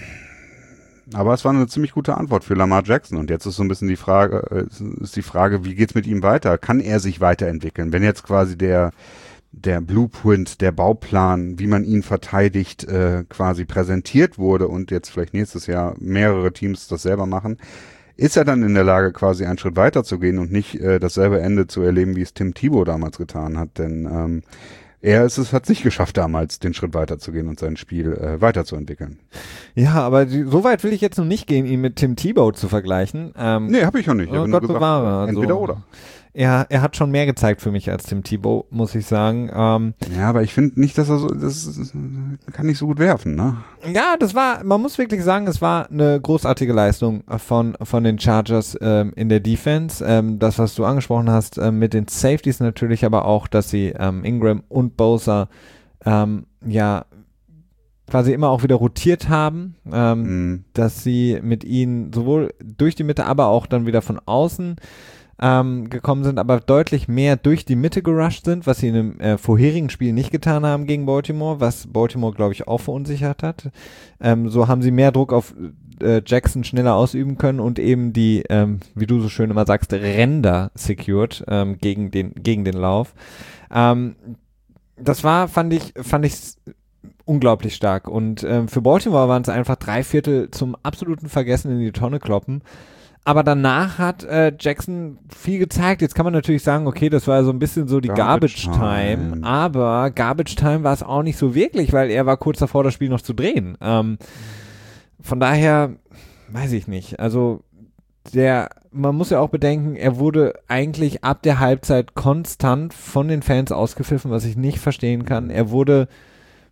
aber es war eine ziemlich gute Antwort für Lamar Jackson. Und jetzt ist so ein bisschen die Frage, äh, ist die Frage, wie geht's mit ihm weiter? Kann er sich weiterentwickeln? Wenn jetzt quasi der der Blueprint, der Bauplan, wie man ihn verteidigt, äh, quasi präsentiert wurde und jetzt vielleicht nächstes Jahr mehrere Teams das selber machen, ist er dann in der Lage, quasi einen Schritt weiter zu gehen und nicht äh, dasselbe Ende zu erleben, wie es Tim Tebow damals getan hat. Denn ähm, er ist es, hat es nicht geschafft, damals den Schritt weiterzugehen und sein Spiel äh, weiterzuentwickeln. Ja, aber die, so weit will ich jetzt noch nicht gehen, ihn mit Tim Tebow zu vergleichen. Ähm, nee, habe ich auch nicht. Ich oh hab Gott nur gesagt, bewahre. Also, entweder oder. Er, er hat schon mehr gezeigt für mich als Tim Tebow, muss ich sagen. Ähm, ja, aber ich finde nicht, dass er so, das, das kann nicht so gut werfen, ne? Ja, das war, man muss wirklich sagen, es war eine großartige Leistung von, von den Chargers ähm, in der Defense. Ähm, das, was du angesprochen hast, ähm, mit den Safeties natürlich, aber auch, dass sie ähm, Ingram und Bosa ähm, ja quasi immer auch wieder rotiert haben, ähm, mm. dass sie mit ihnen sowohl durch die Mitte, aber auch dann wieder von außen Ähm, gekommen sind, aber deutlich mehr durch die Mitte gerusht sind, was sie in dem äh, vorherigen Spiel nicht getan haben gegen Baltimore, was Baltimore, glaube ich, auch verunsichert hat. Ähm, so haben sie mehr Druck auf äh, Jackson schneller ausüben können und eben die, ähm, wie du so schön immer sagst, Ränder secured ähm, gegen den, gegen den Lauf. Ähm, das war, fand ich, fand ich unglaublich stark. Und ähm, für Baltimore waren es einfach drei Viertel zum absoluten Vergessen in die Tonne kloppen. Aber danach hat äh, Jackson viel gezeigt. Jetzt kann man natürlich sagen, okay, das war so ein bisschen so die Garbage, Garbage Time. Time. Aber Garbage Time war es auch nicht so wirklich, weil er war kurz davor, das Spiel noch zu drehen. Ähm, von daher, weiß ich nicht. Also der, man muss ja auch bedenken, er wurde eigentlich ab der Halbzeit konstant von den Fans ausgepfiffen, was ich nicht verstehen kann. Er wurde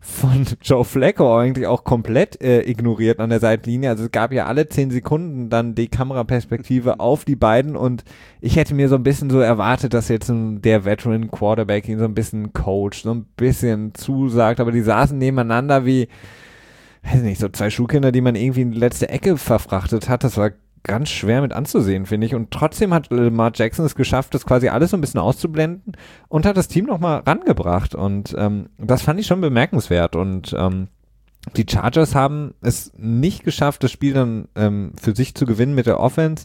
von Joe Flacco eigentlich auch komplett äh, ignoriert an der Seitenlinie. Also es gab ja alle zehn Sekunden dann die Kameraperspektive auf die beiden und ich hätte mir so ein bisschen so erwartet, dass jetzt ein, der Veteran Quarterback ihn so ein bisschen coacht, so ein bisschen zusagt, aber die saßen nebeneinander wie, weiß nicht, so zwei Schulkinder, die man irgendwie in die letzte Ecke verfrachtet hat. Das war ganz schwer mit anzusehen, finde ich. Und trotzdem hat Lamar Jackson es geschafft, das quasi alles so ein bisschen auszublenden und hat das Team nochmal rangebracht. Und ähm, das fand ich schon bemerkenswert. Und ähm, die Chargers haben es nicht geschafft, das Spiel dann ähm, für sich zu gewinnen mit der Offense.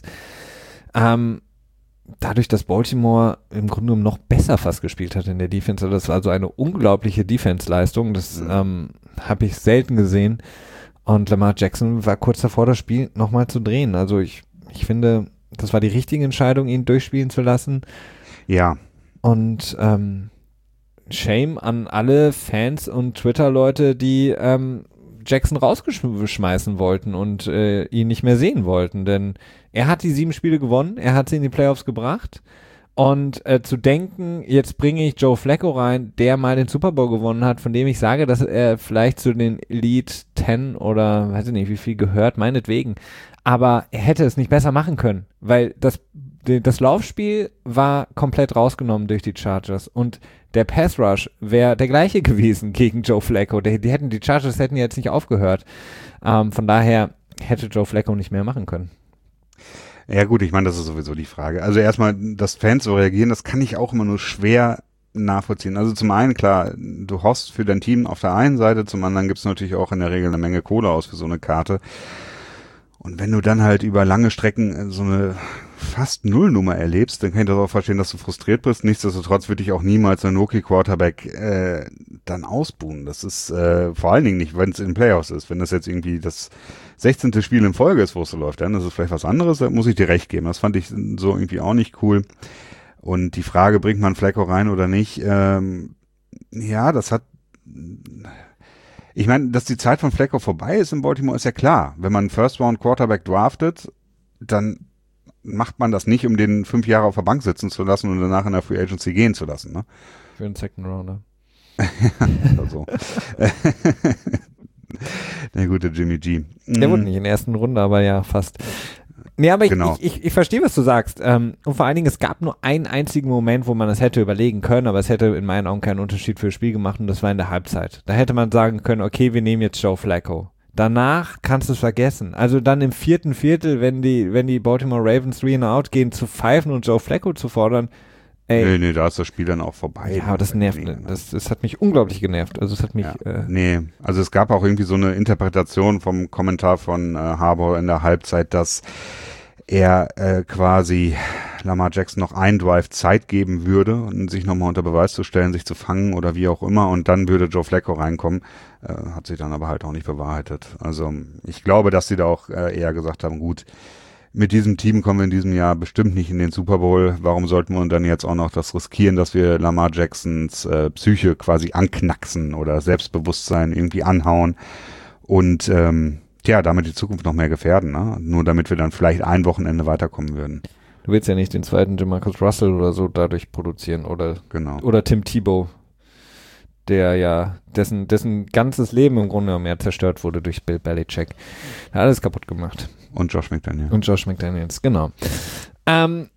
Ähm, dadurch, dass Baltimore im Grunde genommen noch besser fast gespielt hat in der Defense. Also das war so eine unglaubliche Defense-Leistung. Das mhm. ähm, habe ich selten gesehen. Und Lamar Jackson war kurz davor, das Spiel nochmal zu drehen. Also ich, ich finde, das war die richtige Entscheidung, ihn durchspielen zu lassen. Ja. Und ähm, Shame an alle Fans und Twitter-Leute, die ähm, Jackson rausgeschmeißen wollten und äh, ihn nicht mehr sehen wollten. Denn er hat die sieben Spiele gewonnen, er hat sie in die Playoffs gebracht. Und äh, zu denken, jetzt bringe ich Joe Flacco rein, der mal den Super Bowl gewonnen hat, von dem ich sage, dass er vielleicht zu den Elite zehn oder weiß ich nicht, wie viel gehört, meinetwegen. Aber er hätte es nicht besser machen können, weil das, das Laufspiel war komplett rausgenommen durch die Chargers und der Pass Rush wäre der gleiche gewesen gegen Joe Flacco. Die, die, hätten, die Chargers hätten jetzt nicht aufgehört. Ähm, von daher hätte Joe Flacco nicht mehr machen können. Ja gut, ich meine, das ist sowieso die Frage. Also erstmal, dass Fans so reagieren, das kann ich auch immer nur schwer nachvollziehen. Also zum einen, klar, du hoffst für dein Team auf der einen Seite, zum anderen gibt's natürlich auch in der Regel eine Menge Kohle aus für so eine Karte. Und wenn du dann halt über lange Strecken so eine fast Nullnummer erlebst, dann kann ich das auch verstehen, dass du frustriert bist. Nichtsdestotrotz würde ich auch niemals einen Rookie-Quarterback äh, dann ausbuhen. Das ist äh, vor allen Dingen nicht, wenn es in den Playoffs ist. Wenn das jetzt irgendwie das sechzehnte Spiel in Folge ist, wo es so läuft, dann ist es vielleicht was anderes, da muss ich dir recht geben. Das fand ich so irgendwie auch nicht cool. Und die Frage, bringt man Flacco rein oder nicht, ähm, ja, das hat... Ich meine, dass die Zeit von Flacco vorbei ist in Baltimore, ist ja klar. Wenn man einen First-Round-Quarterback draftet, dann macht man das nicht, um den fünf Jahre auf der Bank sitzen zu lassen und danach in der Free Agency gehen zu lassen. Ne? Für einen Second-Rounder. also. Der gute Jimmy G. Der wurde nicht in der ersten Runde, aber ja, fast. Nee, aber ich, genau. ich, ich, ich verstehe, was du sagst. Ähm, und vor allen Dingen, es gab nur einen einzigen Moment, wo man das hätte überlegen können, aber es hätte in meinen Augen keinen Unterschied für das Spiel gemacht und das war in der Halbzeit. Da hätte man sagen können, okay, wir nehmen jetzt Joe Flacco. Danach kannst du es vergessen. Also dann im vierten Viertel, wenn die, wenn die Baltimore Ravens three and out gehen, zu pfeifen und Joe Flacco zu fordern, ey. Nee, nee, da ist das Spiel dann auch vorbei. Ja, aber das nervt, das, das hat mich unglaublich genervt. Also es hat mich, ja, äh, nee, also es gab auch irgendwie so eine Interpretation vom Kommentar von äh, Harbaugh in der Halbzeit, dass er äh, quasi Lamar Jackson noch einen Drive Zeit geben würde und sich nochmal unter Beweis zu stellen, sich zu fangen oder wie auch immer und dann würde Joe Flacco reinkommen. Äh, hat sich dann aber halt auch nicht bewahrheitet. Also ich glaube, dass sie da auch äh, eher gesagt haben, gut, mit diesem Team kommen wir in diesem Jahr bestimmt nicht in den Super Bowl. Warum sollten wir dann jetzt auch noch das riskieren, dass wir Lamar Jacksons äh, Psyche quasi anknacksen oder Selbstbewusstsein irgendwie anhauen und ähm, ja, damit die Zukunft noch mehr gefährden, ne? Nur damit wir dann vielleicht ein Wochenende weiterkommen würden. Du willst ja nicht den zweiten Jamarcus Russell oder so dadurch produzieren oder, genau. oder Tim Tebow, der ja, dessen, dessen ganzes Leben im Grunde genommen ja zerstört wurde durch Bill Belichick. Hat alles kaputt gemacht. Und Josh McDaniels. Und Josh McDaniels, genau. Ähm,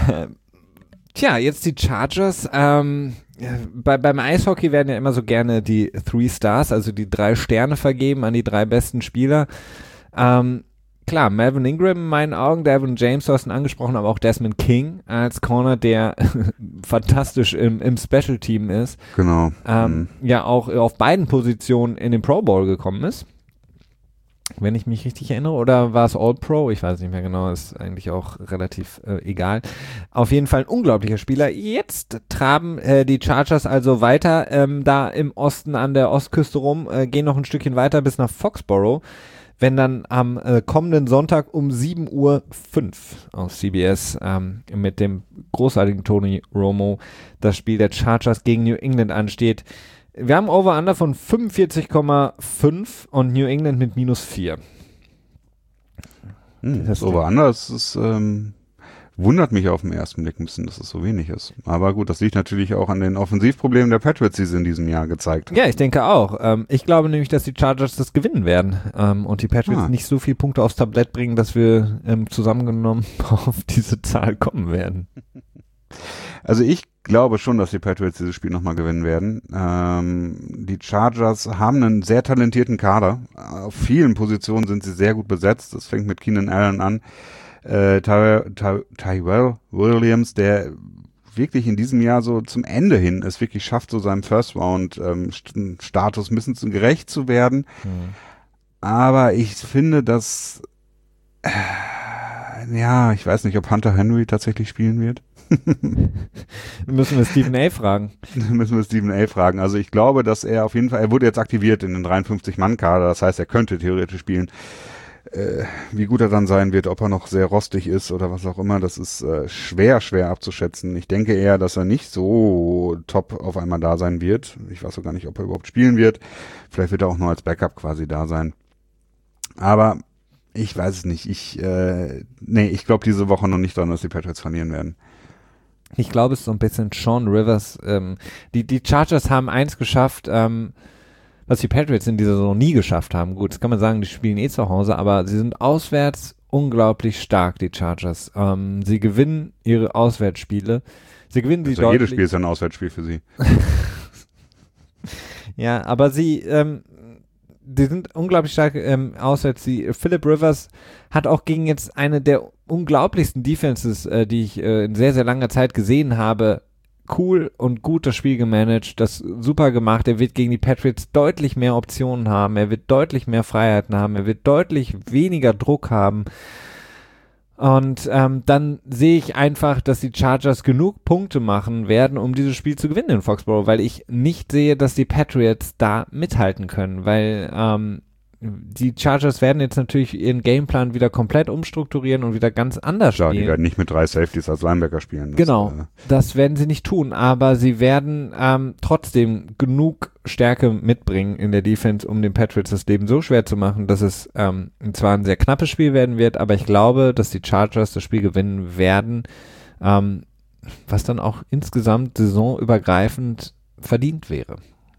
tja, jetzt die Chargers. Ähm, bei, beim Eishockey werden ja immer so gerne die Three Stars, also die drei Sterne vergeben an die drei besten Spieler. Ähm, klar, Melvin Ingram in meinen Augen, Devin James, du hast ihn angesprochen, aber auch Desmond King als Corner, der fantastisch im, im Special-Team ist. Genau. Ähm, mhm. Ja, auch auf beiden Positionen in den Pro Bowl gekommen ist. Wenn ich mich richtig erinnere, oder war es All-Pro? Ich weiß nicht mehr genau, ist eigentlich auch relativ äh, egal. Auf jeden Fall ein unglaublicher Spieler. Jetzt traben äh, die Chargers also weiter ähm, da im Osten an der Ostküste rum, äh, gehen noch ein Stückchen weiter bis nach Foxborough, wenn dann am äh, kommenden Sonntag um sieben Uhr fünf auf C B S ähm, mit dem großartigen Tony Romo das Spiel der Chargers gegen New England ansteht. Wir haben Over-Under von fünfundvierzig Komma fünf und New England mit minus vier. Hm, das Over-Under ist, ist ähm, Wundert mich auf den ersten Blick ein bisschen, dass es so wenig ist. Aber gut, das liegt natürlich auch an den Offensivproblemen der Patriots, die sie in diesem Jahr gezeigt haben. Ja, ich denke auch. Ähm, ich glaube nämlich, dass die Chargers das gewinnen werden ähm, und die Patriots Ah. nicht so viele Punkte aufs Tablett bringen, dass wir ähm, zusammengenommen auf diese Zahl kommen werden. Also ich glaube schon, dass die Patriots dieses Spiel nochmal gewinnen werden. Ähm, die Chargers haben einen sehr talentierten Kader. Auf vielen Positionen sind sie sehr gut besetzt. Das fängt mit Keenan Allen an. Äh, Ty- Ty- Tyrell Williams, der wirklich in diesem Jahr so zum Ende hin es wirklich schafft, so seinem First-Round-Status ein bisschen gerecht zu werden. Hm. Aber ich finde, dass äh, ja, ich weiß nicht, ob Hunter Henry tatsächlich spielen wird. Müssen wir Stephen A. fragen. Müssen wir Stephen A. fragen. Also ich glaube, dass er auf jeden Fall, er wurde jetzt aktiviert in den dreiundfünfzig-Mann-Kader, das heißt, er könnte theoretisch spielen. Äh, wie gut er dann sein wird, ob er noch sehr rostig ist oder was auch immer, das ist äh, schwer, schwer abzuschätzen. Ich denke eher, dass er nicht so top auf einmal da sein wird. Ich weiß auch gar nicht, ob er überhaupt spielen wird. Vielleicht wird er auch nur als Backup quasi da sein. Aber ich weiß es nicht. Ich, äh, nee, ich glaube diese Woche noch nicht dran, dass die Patriots verlieren werden. Ich glaube, es ist so ein bisschen Sean Rivers. Ähm, die, die Chargers haben eins geschafft, ähm, was die Patriots in dieser Saison nie geschafft haben. Gut, das kann man sagen, die spielen eh zu Hause, aber sie sind auswärts unglaublich stark, die Chargers. Ähm, sie gewinnen ihre Auswärtsspiele. Sie gewinnen die Also deutlich. jedes Spiel ist ein Auswärtsspiel für sie. Ja, aber sie, ähm, die sind unglaublich stark ähm, auswärts. Die, Philip Rivers hat auch gegen jetzt eine der unglaublichsten Defenses, äh, die ich äh, in sehr, sehr langer Zeit gesehen habe, cool und gut das Spiel gemanagt, das super gemacht. Er wird gegen die Patriots deutlich mehr Optionen haben, er wird deutlich mehr Freiheiten haben, er wird deutlich weniger Druck haben. Und ähm, dann sehe ich einfach, dass die Chargers genug Punkte machen werden, um dieses Spiel zu gewinnen in Foxborough, weil ich nicht sehe, dass die Patriots da mithalten können, weil ähm, die Chargers werden jetzt natürlich ihren Gameplan wieder komplett umstrukturieren und wieder ganz anders Klar, spielen. die werden nicht mit drei Safeties als Linebacker spielen. Das, Genau, äh, das werden sie nicht tun, aber sie werden ähm, trotzdem genug Stärke mitbringen in der Defense, um den Patriots das Leben so schwer zu machen, dass es ähm, zwar ein sehr knappes Spiel werden wird, aber ich glaube, dass die Chargers das Spiel gewinnen werden, ähm, was dann auch insgesamt saisonübergreifend verdient wäre.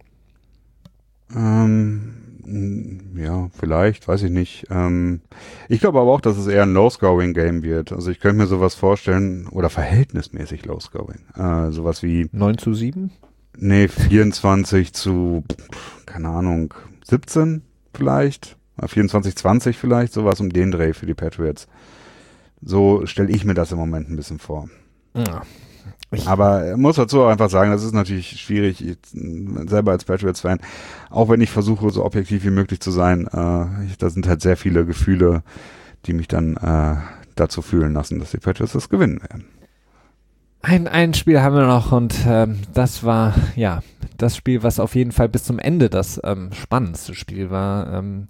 Ähm, ja, vielleicht, weiß ich nicht. Ähm, ich glaube aber auch, dass es eher ein Low-Scoring-Game wird. Also ich könnte mir sowas vorstellen, oder verhältnismäßig Low-Scoring. Äh, sowas wie, neun zu sieben? nee, vierundzwanzig zu, keine Ahnung, siebzehn vielleicht, vierundzwanzig zwanzig vielleicht, sowas um den Dreh für die Patriots. So stelle ich mir das im Moment ein bisschen vor. Ja. Ich Aber ich muss dazu auch einfach sagen, das ist natürlich schwierig, ich, selber als Patriots-Fan, auch wenn ich versuche, so objektiv wie möglich zu sein, äh, ich, da sind halt sehr viele Gefühle, die mich dann äh, dazu fühlen lassen, dass die Patriots das gewinnen werden. Ein, ein Spiel haben wir noch und ähm, das war, ja, das Spiel, was auf jeden Fall bis zum Ende das ähm, spannendste Spiel war. Ähm,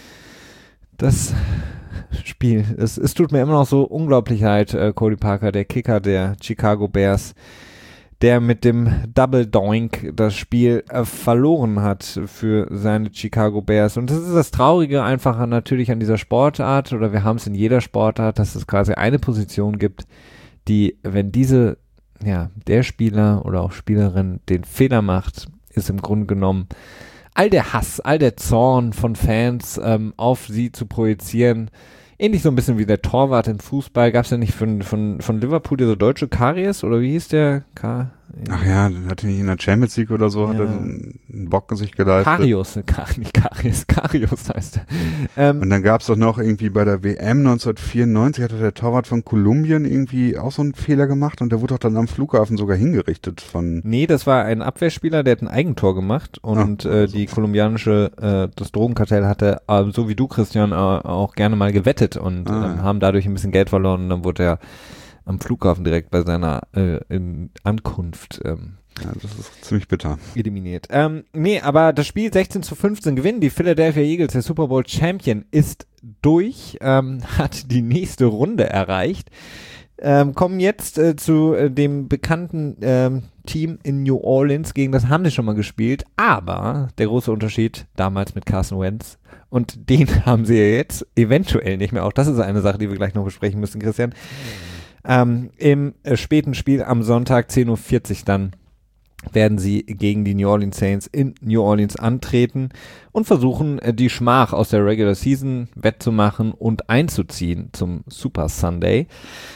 das Spiel, es, es tut mir immer noch so unglaublich leid, äh, Cody Parker, der Kicker der Chicago Bears, der mit dem Double Doink das Spiel äh, verloren hat für seine Chicago Bears. Und das ist das Traurige einfach an, natürlich an dieser Sportart, oder wir haben es in jeder Sportart, dass es quasi eine Position gibt, die, wenn diese, ja, der Spieler oder auch Spielerin den Fehler macht, ist im Grunde genommen all der Hass, all der Zorn von Fans ähm, auf sie zu projizieren. Ähnlich so ein bisschen wie der Torwart im Fußball. Gab es ja nicht von, von, von Liverpool dieser deutsche Karies, oder wie hieß der? Ka- Ach ja, hat er nicht in der Champions League oder so, Ja. hat er einen Bock sich geleistet. Karius, Kar nicht Karies, Karius heißt er. Ähm, Und dann gab's doch noch irgendwie bei der W M neunzehnhundertvierundneunzig, hatte der Torwart von Kolumbien irgendwie auch so einen Fehler gemacht und der wurde doch dann am Flughafen sogar hingerichtet von... Nee, das war ein Abwehrspieler, der hat ein Eigentor gemacht und Ah, äh, also. die kolumbianische, äh, das Drogenkartell hatte, äh, so wie du, Christian, äh, auch gerne mal gewettet und Ah, ähm, ja. haben dadurch ein bisschen Geld verloren und dann wurde er am Flughafen direkt bei seiner äh, in Ankunft ähm, Ja, das ist ziemlich bitter. eliminiert. Ähm, nee, aber das Spiel sechzehn zu fünfzehn gewinnen die Philadelphia Eagles, der Super Bowl Champion, ist durch, ähm, hat die nächste Runde erreicht. Ähm, kommen jetzt äh, zu äh, dem bekannten ähm, Team in New Orleans, gegen das haben sie schon mal gespielt, aber der große Unterschied damals mit Carson Wentz, und den haben sie ja jetzt eventuell nicht mehr, auch das ist eine Sache, die wir gleich noch besprechen müssen, Christian. Ähm, Im äh, späten Spiel am Sonntag zehn Uhr vierzig dann werden sie gegen die New Orleans Saints in New Orleans antreten und versuchen, äh, die Schmach aus der Regular Season wettzumachen und einzuziehen zum Super Sunday.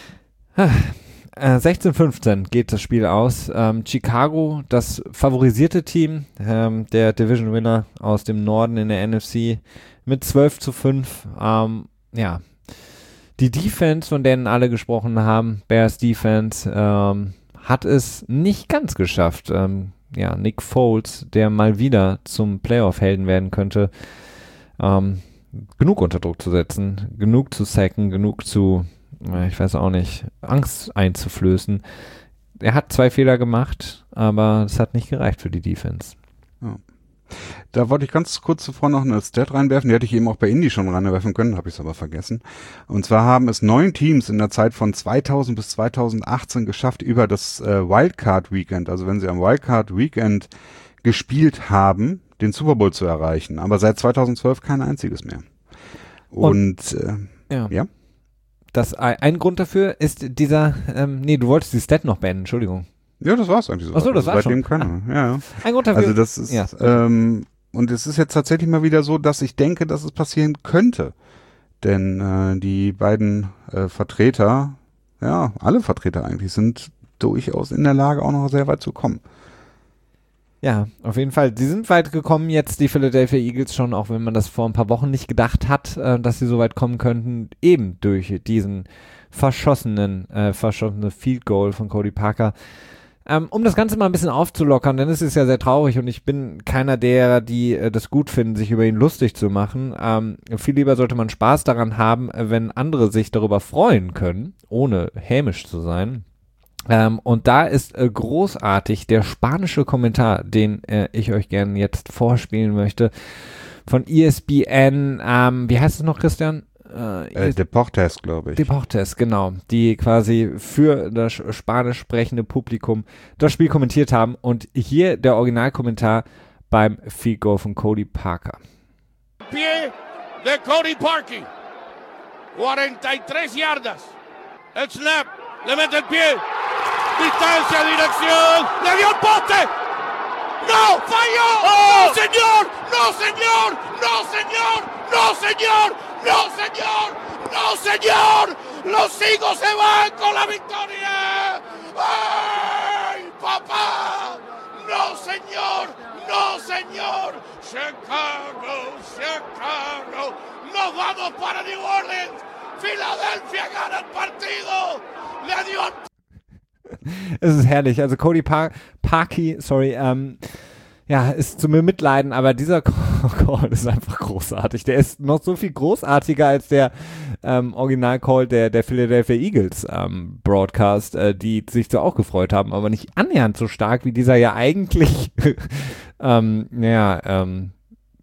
Äh, sechzehn fünfzehn geht das Spiel aus. Ähm, Chicago, das favorisierte Team, ähm, der Division Winner aus dem Norden in der N F C mit zwölf zu fünf. Ähm, ja, die Defense, von denen alle gesprochen haben, Bears Defense, ähm, hat es nicht ganz geschafft. Ähm, ja, Nick Foles, der mal wieder zum Playoff-Helden werden könnte, ähm, genug unter Druck zu setzen, genug zu sacken, genug zu ich weiß auch nicht, Angst einzuflößen. Er hat zwei Fehler gemacht, aber es hat nicht gereicht für die Defense. Ja. Da wollte ich ganz kurz zuvor noch eine Stat reinwerfen, die hätte ich eben auch bei Indy schon reinwerfen können, habe ich es aber vergessen. Und zwar haben es neun Teams in der Zeit von zweitausend bis zweitausendachtzehn geschafft, über das äh, Wildcard Weekend, also wenn sie am Wildcard Weekend gespielt haben, den Super Bowl zu erreichen. Aber seit zweitausendzwölf kein einziges mehr. Und, Und äh, ja. ja. Das, ein Grund dafür ist dieser, ähm, nee, du wolltest die Stat noch beenden, Entschuldigung. Ja, das war's eigentlich so. Ach so, das war's schon. Keiner. Ah. Ja, ja. Ein Grund dafür. Also das ist, ja. ähm, und es ist jetzt tatsächlich mal wieder so, dass ich denke, dass es passieren könnte. Denn äh, die beiden äh, Vertreter, ja, alle Vertreter eigentlich, sind durchaus in der Lage, auch noch sehr weit zu kommen. Ja, auf jeden Fall. Sie sind weit gekommen jetzt, die Philadelphia Eagles schon, auch wenn man das vor ein paar Wochen nicht gedacht hat, äh, dass sie so weit kommen könnten, eben durch diesen verschossenen, äh, verschossene Field Goal von Cody Parker. Ähm, um das Ganze mal ein bisschen aufzulockern, denn es ist ja sehr traurig und ich bin keiner derer, die äh, das gut finden, sich über ihn lustig zu machen. Ähm, viel lieber sollte man Spaß daran haben, wenn andere sich darüber freuen können, ohne hämisch zu sein. Ähm, und da ist äh, großartig der spanische Kommentar, den äh, ich euch gerne jetzt vorspielen möchte, von E S P N, ähm, wie heißt es noch, Christian? Äh, äh, Deportes, glaube ich. Deportes, genau, die quasi für das spanisch sprechende Publikum das Spiel kommentiert haben und hier der Originalkommentar beim Field Goal von Cody Parker. Pie de Cody Parkey, cuarenta y tres yardas, el snap, le mete el pie, distancia, dirección, le dio el poste, no, falló, oh. no señor, no señor, no señor, no señor, no señor, no señor, los Eagles se van con la victoria, ¡ay, papá! No señor, no señor, Chicago, Chicago, nos vamos para New Orleans, Filadelfia gana el partido, le dio el Es ist herrlich. Also Cody Par- Parkey, sorry, ähm, ja, ist zu mir mitleiden, aber dieser Call ist einfach großartig. Der ist noch so viel großartiger als der ähm, Original-Call der, der Philadelphia Eagles ähm, Broadcast, äh, die sich so auch gefreut haben, aber nicht annähernd so stark wie dieser ja eigentlich ähm, ja, ähm,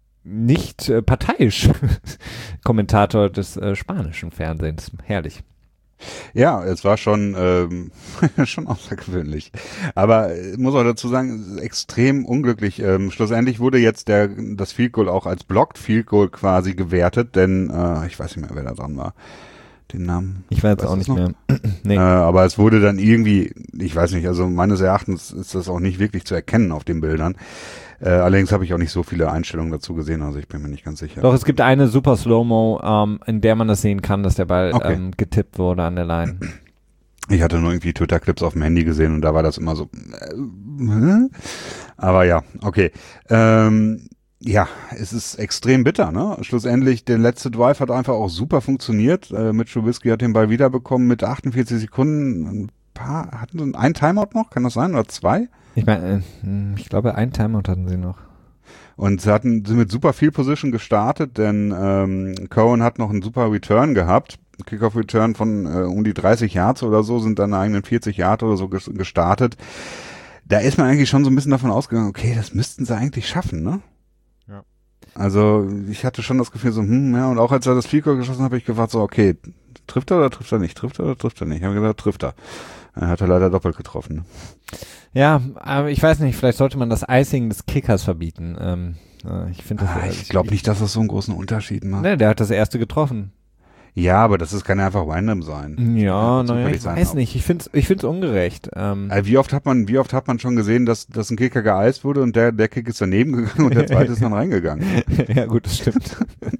nicht äh, parteiisch Kommentator des äh, spanischen Fernsehens. Herrlich. Ja, es war schon ähm, schon außergewöhnlich. Aber ich muss auch dazu sagen, extrem unglücklich. Ähm, schlussendlich wurde jetzt der das Field Goal auch als Blocked Field Goal quasi gewertet, denn äh, ich weiß nicht mehr, wer da dran war. Den Namen. Ich weiß auch nicht noch? mehr. nee. äh, aber es wurde dann irgendwie, ich weiß nicht, also meines Erachtens ist das auch nicht wirklich zu erkennen auf den Bildern. Äh, allerdings habe ich auch nicht so viele Einstellungen dazu gesehen, also ich bin mir nicht ganz sicher. Doch, es gibt eine super Slow-Mo, ähm, in der man das sehen kann, dass der Ball okay. ähm, getippt wurde an der Line. Ich hatte nur irgendwie Twitter-Clips auf dem Handy gesehen und da war das immer so. Äh, aber ja, okay. Ähm, ja, es ist extrem bitter, ne? Schlussendlich, der letzte Drive hat einfach auch super funktioniert. Äh, Mitch Trubisky hat den Ball wiederbekommen mit achtundvierzig Sekunden. Ein paar, hatten sie ein Timeout noch? Kann das sein? Oder zwei? Ich meine, ich glaube, ein Timeout hatten sie noch. Und sie hatten, sind mit super viel Position gestartet, denn ähm, Cohen hat noch einen super Return gehabt. Kickoff-Return von äh, um die dreißig Yards oder so, sind dann eigenen vierzig Yards oder so gestartet. Da ist man eigentlich schon so ein bisschen davon ausgegangen, okay, das müssten sie eigentlich schaffen, ne? Ja. Also ich hatte schon das Gefühl so, hm, ja, und auch als er das Field Goal geschossen hat, habe ich gefragt so, okay, trifft er oder trifft er nicht? Trifft er oder trifft er nicht? Ich habe gedacht, trifft er. Er hat er leider doppelt getroffen. Ne? Ja, aber ich weiß nicht, vielleicht sollte man das Icing des Kickers verbieten. Ähm, ich finde das. Ah, ich glaube nicht, dass das so einen großen Unterschied macht. Ne, der hat das erste getroffen. Ja, aber das ist, kann ja einfach random sein. Ja, naja, ich sein, weiß nicht. Ich finde es ich find's ungerecht. Ähm, äh, wie oft hat man, wie oft hat man schon gesehen, dass, dass ein Kicker geeist wurde und der, der Kick ist daneben gegangen und der zweite ist dann reingegangen. Ja, gut, das stimmt.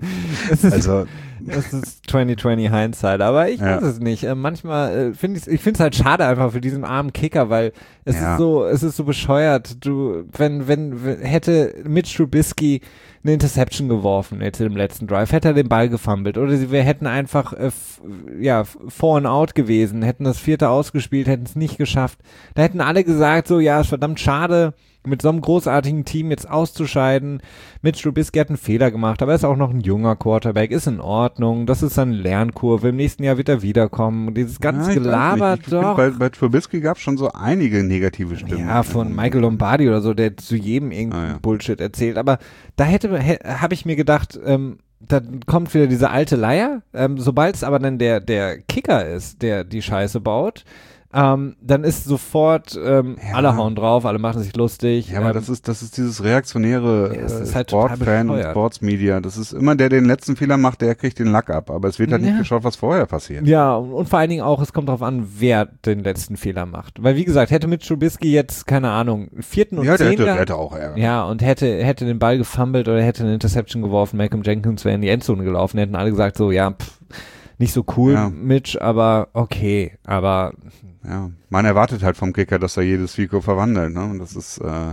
Das ist, Also, das ist zwanzig zwanzig Hindsight, aber ich weiß Ja. es nicht. Äh, manchmal äh, finde ich ich finde es halt schade einfach für diesen armen Kicker, weil es Ja. ist so, es ist so bescheuert. Du, wenn, wenn, wenn hätte Mitch Trubisky eine Interception geworfen jetzt im letzten Drive, hätte er den Ball gefummelt oder sie, wir hätten einfach äh, f, ja, four and out gewesen, hätten das vierte ausgespielt, hätten es nicht geschafft. Da hätten alle gesagt, so, ja, ist verdammt schade, mit so einem großartigen Team jetzt auszuscheiden. Mitch Trubisky hat einen Fehler gemacht, aber er ist auch noch ein junger Quarterback, ist in Ordnung, das ist eine Lernkurve, im nächsten Jahr wird er wiederkommen. Dieses ganze ja, ich weiß Gelaber, nicht. Ich find, doch. Bei, bei Trubisky gab es schon so einige negative Stimmen. Ja, von Michael Lombardi oder so, der zu jedem irgendeinen Ah, ja. Bullshit erzählt. Aber da hätte, hä, habe ich mir gedacht, ähm, dann kommt wieder diese alte Leier. Ähm, sobald es aber dann der, der Kicker ist, der die Scheiße baut, ähm, dann ist sofort, ähm, Ja. alle hauen drauf, alle machen sich lustig. Ja, aber ähm, das ist, das ist dieses reaktionäre Ja, es äh, ist halt total Sportfan und bescheuert. Sportsmedia. Das ist immer der, der den letzten Fehler macht, der kriegt den Lack ab. Aber es wird halt Ja. nicht geschaut, was vorher passiert. Ja, und, und vor allen Dingen auch, es kommt darauf an, wer den letzten Fehler macht. Weil wie gesagt, hätte mit Trubisky jetzt, keine Ahnung, vierten und Ja, der zehn hätte, der gehabt- hätte auch Ärger. Ja, und hätte, hätte den Ball gefummelt oder hätte eine Interception geworfen, Malcolm Jenkins wäre in die Endzone gelaufen, hätten alle gesagt so, ja, pff, nicht so cool, Ja. Mitch, aber okay, aber Ja, man erwartet halt vom Kicker, dass er jedes Fico verwandelt, ne? Und das ist, äh,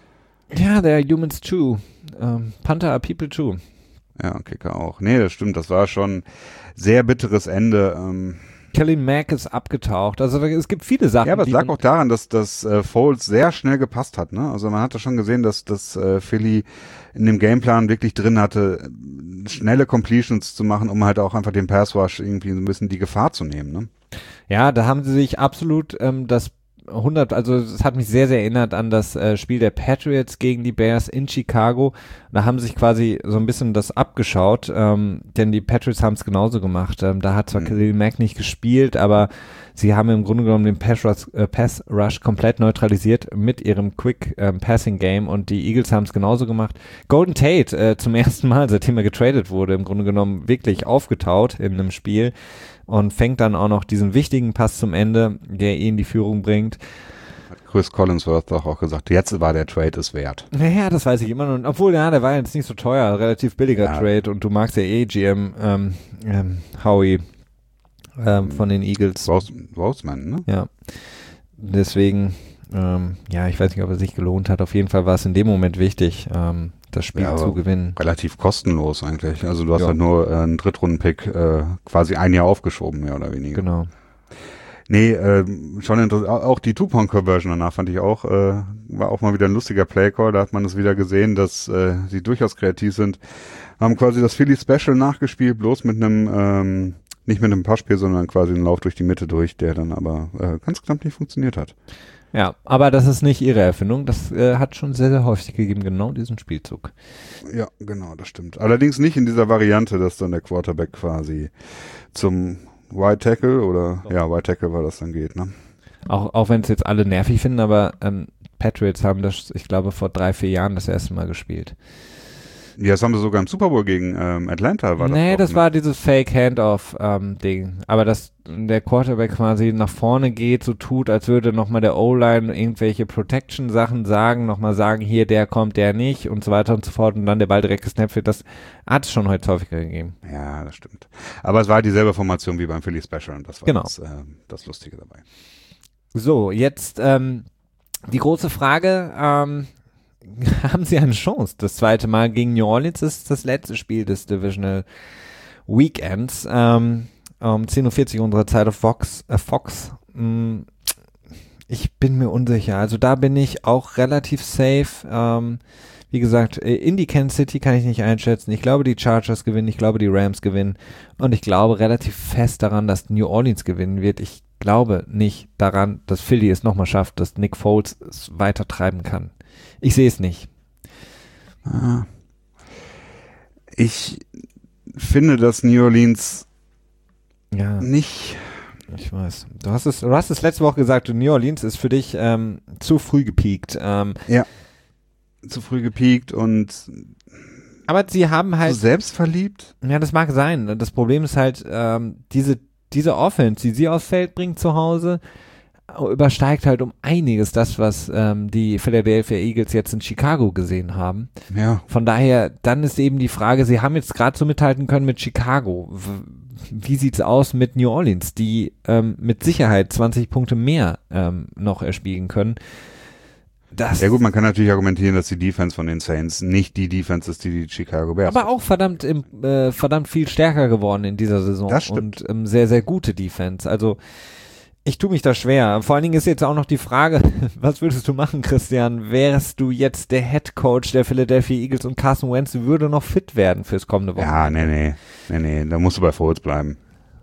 ja, there are humans too. Ähm, Panther are people too. ja, Kicker auch. Nee, das stimmt, das war schon sehr bitteres Ende. Ähm, Kelly Mack ist abgetaucht. Also es gibt viele Sachen. ja, aber es die lag man- auch daran, dass das äh, Foles sehr schnell gepasst hat, ne? Also man hatte schon gesehen, dass dass äh, Philly in dem Gameplan wirklich drin hatte, äh, schnelle Completions zu machen, um halt auch einfach den Pass Rush irgendwie so ein bisschen die Gefahr zu nehmen, ne? Ja, da haben sie sich absolut ähm, das hundert, also es hat mich sehr, sehr erinnert an das äh, Spiel der Patriots gegen die Bears in Chicago. Da haben sich quasi so ein bisschen das abgeschaut, ähm, denn die Patriots haben es genauso gemacht. Ähm, da hat zwar Mhm. Khalil Mack nicht gespielt, aber sie haben im Grunde genommen den Pass Rush, äh, Pass Rush komplett neutralisiert mit ihrem Quick ähm, Passing Game und die Eagles haben es genauso gemacht. Golden Tate äh, zum ersten Mal, seitdem er getradet wurde, im Grunde genommen wirklich aufgetaut in einem Spiel und fängt dann auch noch diesen wichtigen Pass zum Ende, der ihn in die Führung bringt. Hat Chris Collinsworth doch auch gesagt, jetzt war der Trade es wert. Naja, das weiß ich immer noch. Obwohl, ja, der war jetzt nicht so teuer, relativ billiger Ja. Trade und du magst ja eh G M ähm, ähm, Howie ähm, von den Eagles. Rose, Roseman, ne? Ja, deswegen, ähm, ja, ich weiß nicht, ob es sich gelohnt hat. Auf jeden Fall war es in dem Moment wichtig, ähm, das Spiel Ja, zu aber relativ Relativ kostenlos eigentlich. Also du hast Ja. halt nur äh, einen Drittrunden-Pick äh, quasi ein Jahr aufgeschoben, mehr oder weniger. Genau. Nee, äh, schon interessant. Auch die Two-Point-Conversion danach fand ich auch, äh, war auch mal wieder ein lustiger Play-Call. Da hat man es wieder gesehen, dass äh, sie durchaus kreativ sind. Haben quasi das Philly-Special nachgespielt, bloß mit einem, ähm, nicht mit einem Passspiel, sondern quasi einen Lauf durch die Mitte durch, der dann aber äh, ganz knapp nicht funktioniert hat. Ja, aber das ist nicht ihre Erfindung. Das äh, hat schon sehr, sehr häufig gegeben, genau diesen Spielzug. Ja, genau, das stimmt. Allerdings nicht in dieser Variante, dass dann der Quarterback quasi zum Wide Tackle oder, ja, Wide Tackle war das dann geht, ne? Auch, auch wenn es jetzt alle nervig finden, aber ähm, Patriots haben das, ich glaube, vor drei, vier Jahren das erste Mal gespielt. Ja, das haben sie sogar im Super Bowl gegen ähm, Atlanta, war das Nee, doch, das ne? war dieses Fake-Handoff-Ding. Aber dass der Quarterback quasi nach vorne geht, so tut, als würde nochmal der O-Line irgendwelche Protection-Sachen sagen, nochmal sagen, hier, der kommt, der nicht und so weiter und so fort und dann der Ball direkt gesnappt wird, das hat es schon heute häufiger gegeben. Ja, das stimmt. Aber es war halt dieselbe Formation wie beim Philly Special und das war Genau. das, äh, das Lustige dabei. So, jetzt ähm, die große Frage, ähm, haben sie eine Chance? Das zweite Mal gegen New Orleans ist das letzte Spiel des Divisional Weekends. Ähm, um zehn Uhr vierzig unserer Zeit auf Fox. Äh, Fox. Mm, ich bin mir unsicher. Also da bin ich auch relativ safe. Ähm, wie gesagt, äh, in die Kansas City kann ich nicht einschätzen. Ich glaube, die Chargers gewinnen. Ich glaube, die Rams gewinnen. Und ich glaube relativ fest daran, dass New Orleans gewinnen wird. Ich glaube nicht daran, dass Philly es nochmal schafft, dass Nick Foles es weiter treiben kann. Ich sehe es nicht. Ah. Ich finde, dass New Orleans Ja, nicht, ich weiß. Du hast es, du hast es letzte Woche gesagt, New Orleans ist für dich ähm, zu früh gepiekt. Ähm, zu früh gepiekt und Aber sie haben halt so selbstverliebt. Ja, das mag sein. Das Problem ist halt, ähm, diese, diese Offense, die sie aufs Feld bringt zu Hause, übersteigt halt um einiges das, was ähm, die Philadelphia Eagles jetzt in Chicago gesehen haben. Ja. Von daher, dann ist eben die Frage, sie haben jetzt gerade so mithalten können mit Chicago. W- Wie sieht's aus mit New Orleans, die ähm, mit Sicherheit zwanzig Punkte mehr ähm, noch erspielen können? Das Ja gut, man kann natürlich argumentieren, dass die Defense von den Saints nicht die Defense ist, die die Chicago Bears aber auch verdammt im, äh, verdammt viel stärker geworden in dieser Saison. Das stimmt. Und ähm, sehr, sehr gute Defense. Also ich tue mich da schwer. Vor allen Dingen ist jetzt auch noch die Frage, was würdest du machen, Christian? Wärst du jetzt der Head Coach der Philadelphia Eagles und Carson Wentz würde noch fit werden fürs kommende Wochenende? Ja, nee, nee, nee, nee, da musst du bei Foles bleiben.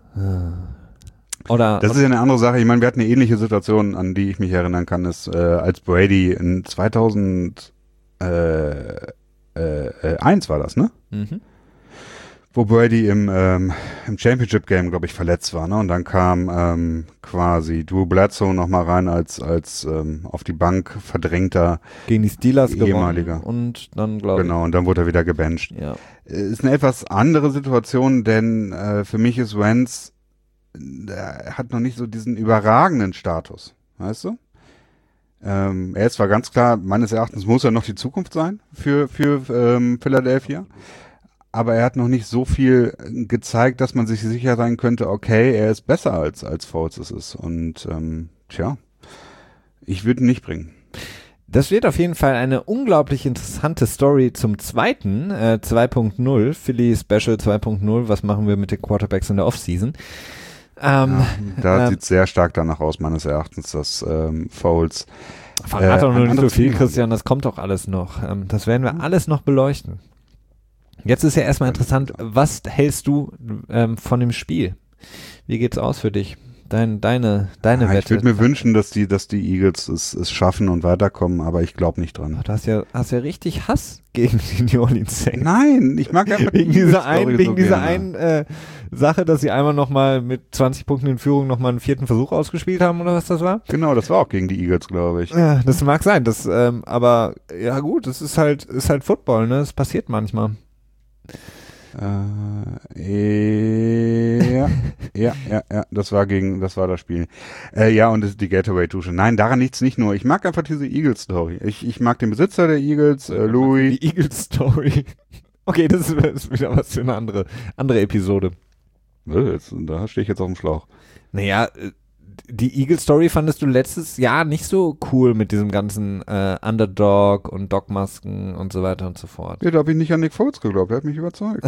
Oder Das ist ja eine andere Sache. Ich meine, wir hatten eine ähnliche Situation, an die ich mich erinnern kann, ist, äh, als Brady in zweitausendeins äh, äh, eins war das, ne? mhm. Wo Brady im, ähm, im Championship-Game, glaube ich, verletzt war, ne? Und dann kam ähm, quasi Drew Bledsoe nochmal rein als, als ähm, auf die Bank verdrängter gegen die Steelers ehemaliger. gewonnen und dann glaube Genau, und dann wurde er wieder gebencht. ich. Ja. Ist eine etwas andere Situation, denn äh, für mich ist Wentz, er hat noch nicht so diesen überragenden Status, weißt du? Ähm, er ist zwar ganz klar, meines Erachtens muss er noch die Zukunft sein für, für ähm, Philadelphia, aber er hat noch nicht so viel gezeigt, dass man sich sicher sein könnte, okay, er ist besser als, als Foles es ist. Und ähm, tja, ich würde ihn nicht bringen. Das wird auf jeden Fall eine unglaublich interessante Story zum zweiten, äh, zwei Punkt null, Philly Special zwei Punkt null, was machen wir mit den Quarterbacks in der Offseason? Ähm, Ja, da ähm, sieht es sehr stark danach aus, meines Erachtens, dass ähm, Foles Verrat doch äh, nur ein nicht so anderes viel, Team Christian, das kommt doch alles noch. Ähm, das werden wir alles noch beleuchten. Jetzt ist ja erstmal interessant, was hältst du ähm, von dem Spiel? Wie geht's aus für dich? Dein, deine deine Ja, Wette. ich würde mir wünschen, dass die, dass die Eagles es, es schaffen und weiterkommen, aber ich glaube nicht dran. Du hast ja, hast ja richtig Hass gegen die New Orleans Saints. Nein, ich mag einfach Wegen die dieser Eagles-Story einen, wegen so dieser gerne. einen äh, Sache, dass sie einmal nochmal mit zwanzig Punkten in Führung nochmal einen vierten Versuch ausgespielt haben oder was das war? Genau, das war auch gegen die Eagles, glaube ich. Ja, das mag sein, das, ähm, aber ja gut, das ist halt, ist halt Football, ne? Das passiert manchmal. Äh, ja, ja, ja, ja, das war gegen, das war das Spiel. Äh, ja, und das ist die Getaway-Dusche. Nein, daran liegt's nicht nur. Ich mag einfach diese Eagles-Story. Ich, ich mag den Besitzer der Eagles, äh, Louis. Die Eagles Story. Okay, das ist, das ist wieder was für eine andere, andere Episode. Äh, Jetzt, da stehe ich jetzt auf dem Schlauch. Naja, äh, die Eagle-Story fandest du letztes Jahr nicht so cool mit diesem ganzen äh, Underdog und Dogmasken und so weiter und so fort. Ja, da habe ich nicht an Nick Foles geglaubt, er hat mich überzeugt.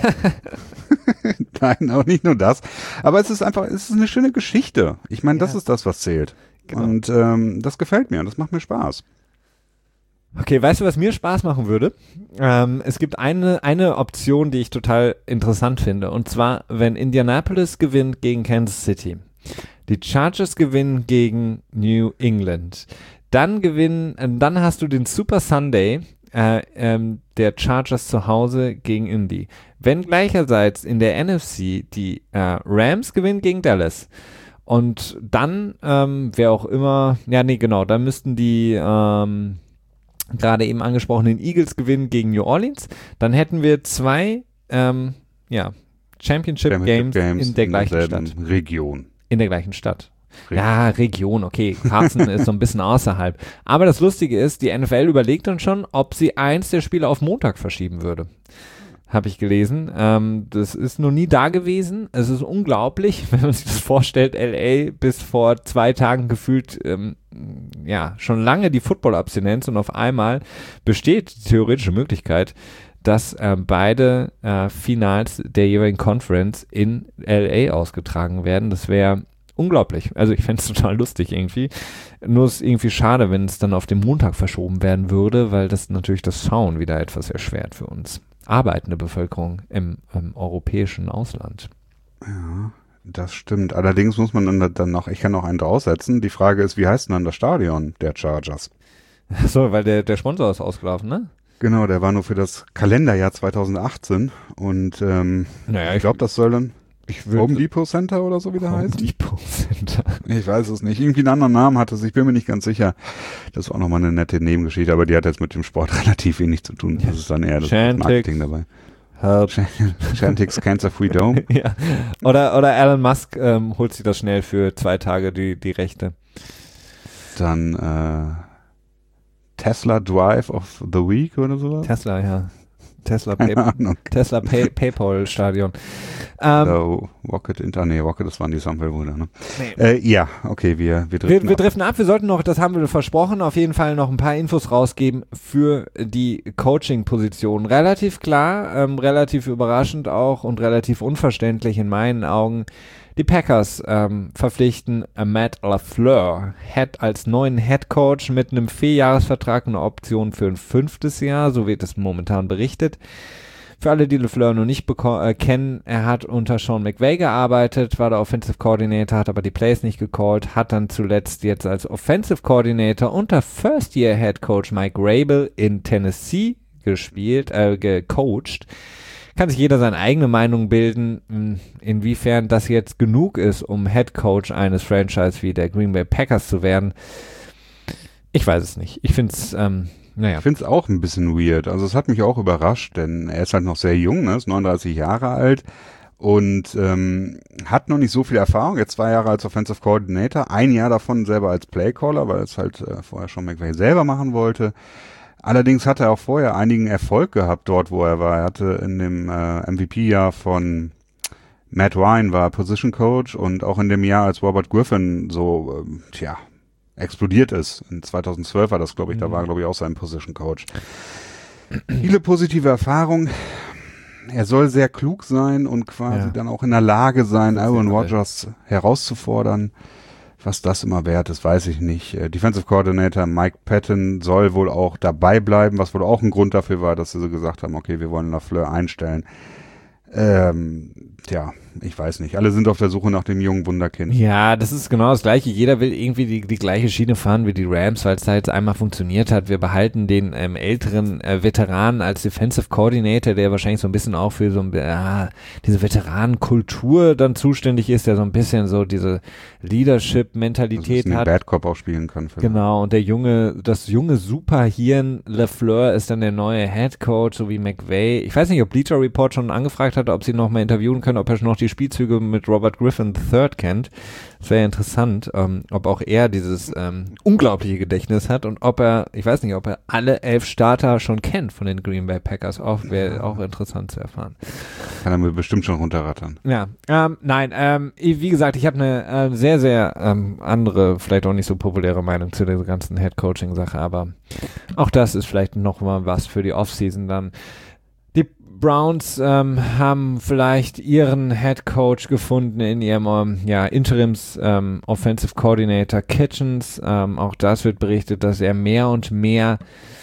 Nein, auch nicht nur das. Aber es ist einfach, es ist eine schöne Geschichte. Ich meine, das Ja. ist das, was zählt. Genau. Und ähm, das gefällt mir und das macht mir Spaß. Okay, weißt du, was mir Spaß machen würde? Ähm, es gibt eine, eine Option, die ich total interessant finde. Und zwar, wenn Indianapolis gewinnt gegen Kansas City, die Chargers gewinnen gegen New England, dann gewinnen, äh, dann hast du den Super Sunday äh, ähm, der Chargers zu Hause gegen Indy. Wenn gleicherseits in der N F C die äh, Rams gewinnen gegen Dallas und dann, ähm, wer auch immer, ja nee, genau, dann müssten die ähm, gerade eben angesprochenen Eagles gewinnen gegen New Orleans, dann hätten wir zwei ähm, ja, Championship, Championship Games, in der gleichen derselben Stadt. Region. In der gleichen Stadt. Region. Ja, Region, okay. Carson ist so ein bisschen außerhalb. Aber das Lustige ist, die N F L überlegt dann schon, ob sie eins der Spiele auf Montag verschieben würde. Habe ich gelesen. Ähm, das ist noch nie da gewesen. Es ist unglaublich, wenn man sich das vorstellt. L A bis vor zwei Tagen gefühlt, ähm, ja, schon lange die Football-Abstinenz und auf einmal besteht die theoretische Möglichkeit, dass äh, beide äh, Finals der jeweiligen Conference in L A ausgetragen werden. Das wäre unglaublich. Also ich fände es total lustig irgendwie. Nur ist irgendwie schade, wenn es dann auf den Montag verschoben werden würde, weil das natürlich das Schauen wieder etwas erschwert für uns. Arbeitende Bevölkerung im, im europäischen Ausland. Ja, das stimmt. Allerdings muss man dann, dann noch, ich kann noch einen draufsetzen. Die Frage ist, wie heißt denn dann das Stadion der Chargers? So, weil der, der Sponsor ist ausgelaufen, ne? Genau, der war nur für das Kalenderjahr zweitausendachtzehn und ähm, Naja, ich glaube, das soll dann ich Home Depot Center oder so wieder Home heißen. Depot Center. Ich weiß es nicht. Irgendwie einen anderen Namen hatte es. Ich bin mir nicht ganz sicher. Das war auch nochmal eine nette Nebengeschichte, aber die hat jetzt mit dem Sport relativ wenig zu tun. Das ist dann eher das Chantix. Marketing dabei. Help. Chantix Cancer Free Dome. Ja. Oder, oder Elon Musk ähm, holt sich das schnell für zwei Tage, die, die Rechte. Dann äh, Tesla Drive of the Week oder sowas. Tesla, ja. Tesla, Pay- Tesla Pay- PayPal Stadion. Ähm, so, Rocket Inter, nee, Rocket, das waren die Sample-Brüder, ne? Nee. Äh, ja, okay, wir, wir driften wir, wir ab. driften ab. Wir sollten noch, das haben wir versprochen, auf jeden Fall noch ein paar Infos rausgeben für die Coaching-Position. Relativ klar, ähm, relativ überraschend auch und relativ unverständlich in meinen Augen. Die Packers ähm, verpflichten äh, Matt LaFleur Head, als neuen Head Coach mit einem Vierjahresvertrag und einer Option für ein fünftes Jahr, so wird es momentan berichtet. Für alle, die LaFleur noch nicht beko- äh, kennen, er hat unter Sean McVay gearbeitet, war der Offensive Coordinator, hat aber die Plays nicht gecallt, hat dann zuletzt jetzt als Offensive Coordinator unter First Year Head Coach Mike Rabel in Tennessee gespielt, äh, gecoacht. Kann sich jeder seine eigene Meinung bilden, inwiefern das jetzt genug ist, um Head Coach eines Franchise wie der Green Bay Packers zu werden. Ich weiß es nicht. Ich finde es, ähm, naja. Ich finde es auch ein bisschen weird. Also es hat mich auch überrascht, denn er ist halt noch sehr jung, ne? Ist neununddreißig Jahre alt und ähm, hat noch nicht so viel Erfahrung. Jetzt zwei Jahre als Offensive Coordinator, ein Jahr davon selber als Playcaller, weil er es halt äh, vorher schon McVay selber machen wollte. Allerdings hat er auch vorher einigen Erfolg gehabt dort, wo er war. Er hatte in dem äh, M V P-Jahr von Matt Ryan war Position Coach und auch in dem Jahr, als Robert Griffin so, ähm, tja, explodiert ist. In zweitausendzwölf war das, glaube ich, mhm. da war, glaube ich, auch sein Position Coach. Viele positive Erfahrungen. Er soll sehr klug sein und quasi ja. dann auch in der Lage sein, Aaron Rodgers herauszufordern. Was das immer wert ist, weiß ich nicht. Äh, Defensive Coordinator Mike Patton soll wohl auch dabei bleiben, was wohl auch ein Grund dafür war, dass sie so gesagt haben, okay, wir wollen LaFleur einstellen. Ähm, ja, ich weiß nicht. Alle sind auf der Suche nach dem jungen Wunderkind. Ja, das ist genau das Gleiche. Jeder will irgendwie die, die gleiche Schiene fahren wie die Rams, weil es da jetzt einmal funktioniert hat. Wir behalten den ähm, älteren äh, Veteranen als Defensive Coordinator, der wahrscheinlich so ein bisschen auch für so ein, äh, diese Veteranenkultur dann zuständig ist, der so ein bisschen so diese Leadership-Mentalität also hat. Bad Cop auch spielen kann. Genau, und der junge, das junge Superhirn LaFleur ist dann der neue Head Coach, so wie McVay. Ich weiß nicht, ob Bleacher Report schon angefragt hat, ob sie noch mal interviewen können, ob er schon noch die Spielzüge mit Robert Griffin der Dritte kennt. Das wäre interessant, ähm, ob auch er dieses ähm, unglaubliche Gedächtnis hat und ob er, ich weiß nicht, ob er alle elf Starter schon kennt von den Green Bay Packers. Auch wäre auch interessant zu erfahren. Kann er mir bestimmt schon runterrattern. Ja, ähm, nein, ähm, wie gesagt, ich habe eine äh, sehr, sehr ähm, andere, vielleicht auch nicht so populäre Meinung zu der ganzen Head-Coaching-Sache, aber auch das ist vielleicht noch mal was für die Offseason dann. Die Browns ähm, haben vielleicht ihren Head Coach gefunden in ihrem ähm, ja, Interims ähm, Offensive Coordinator Kitchens. Ähm, auch das wird berichtet, dass er mehr und mehr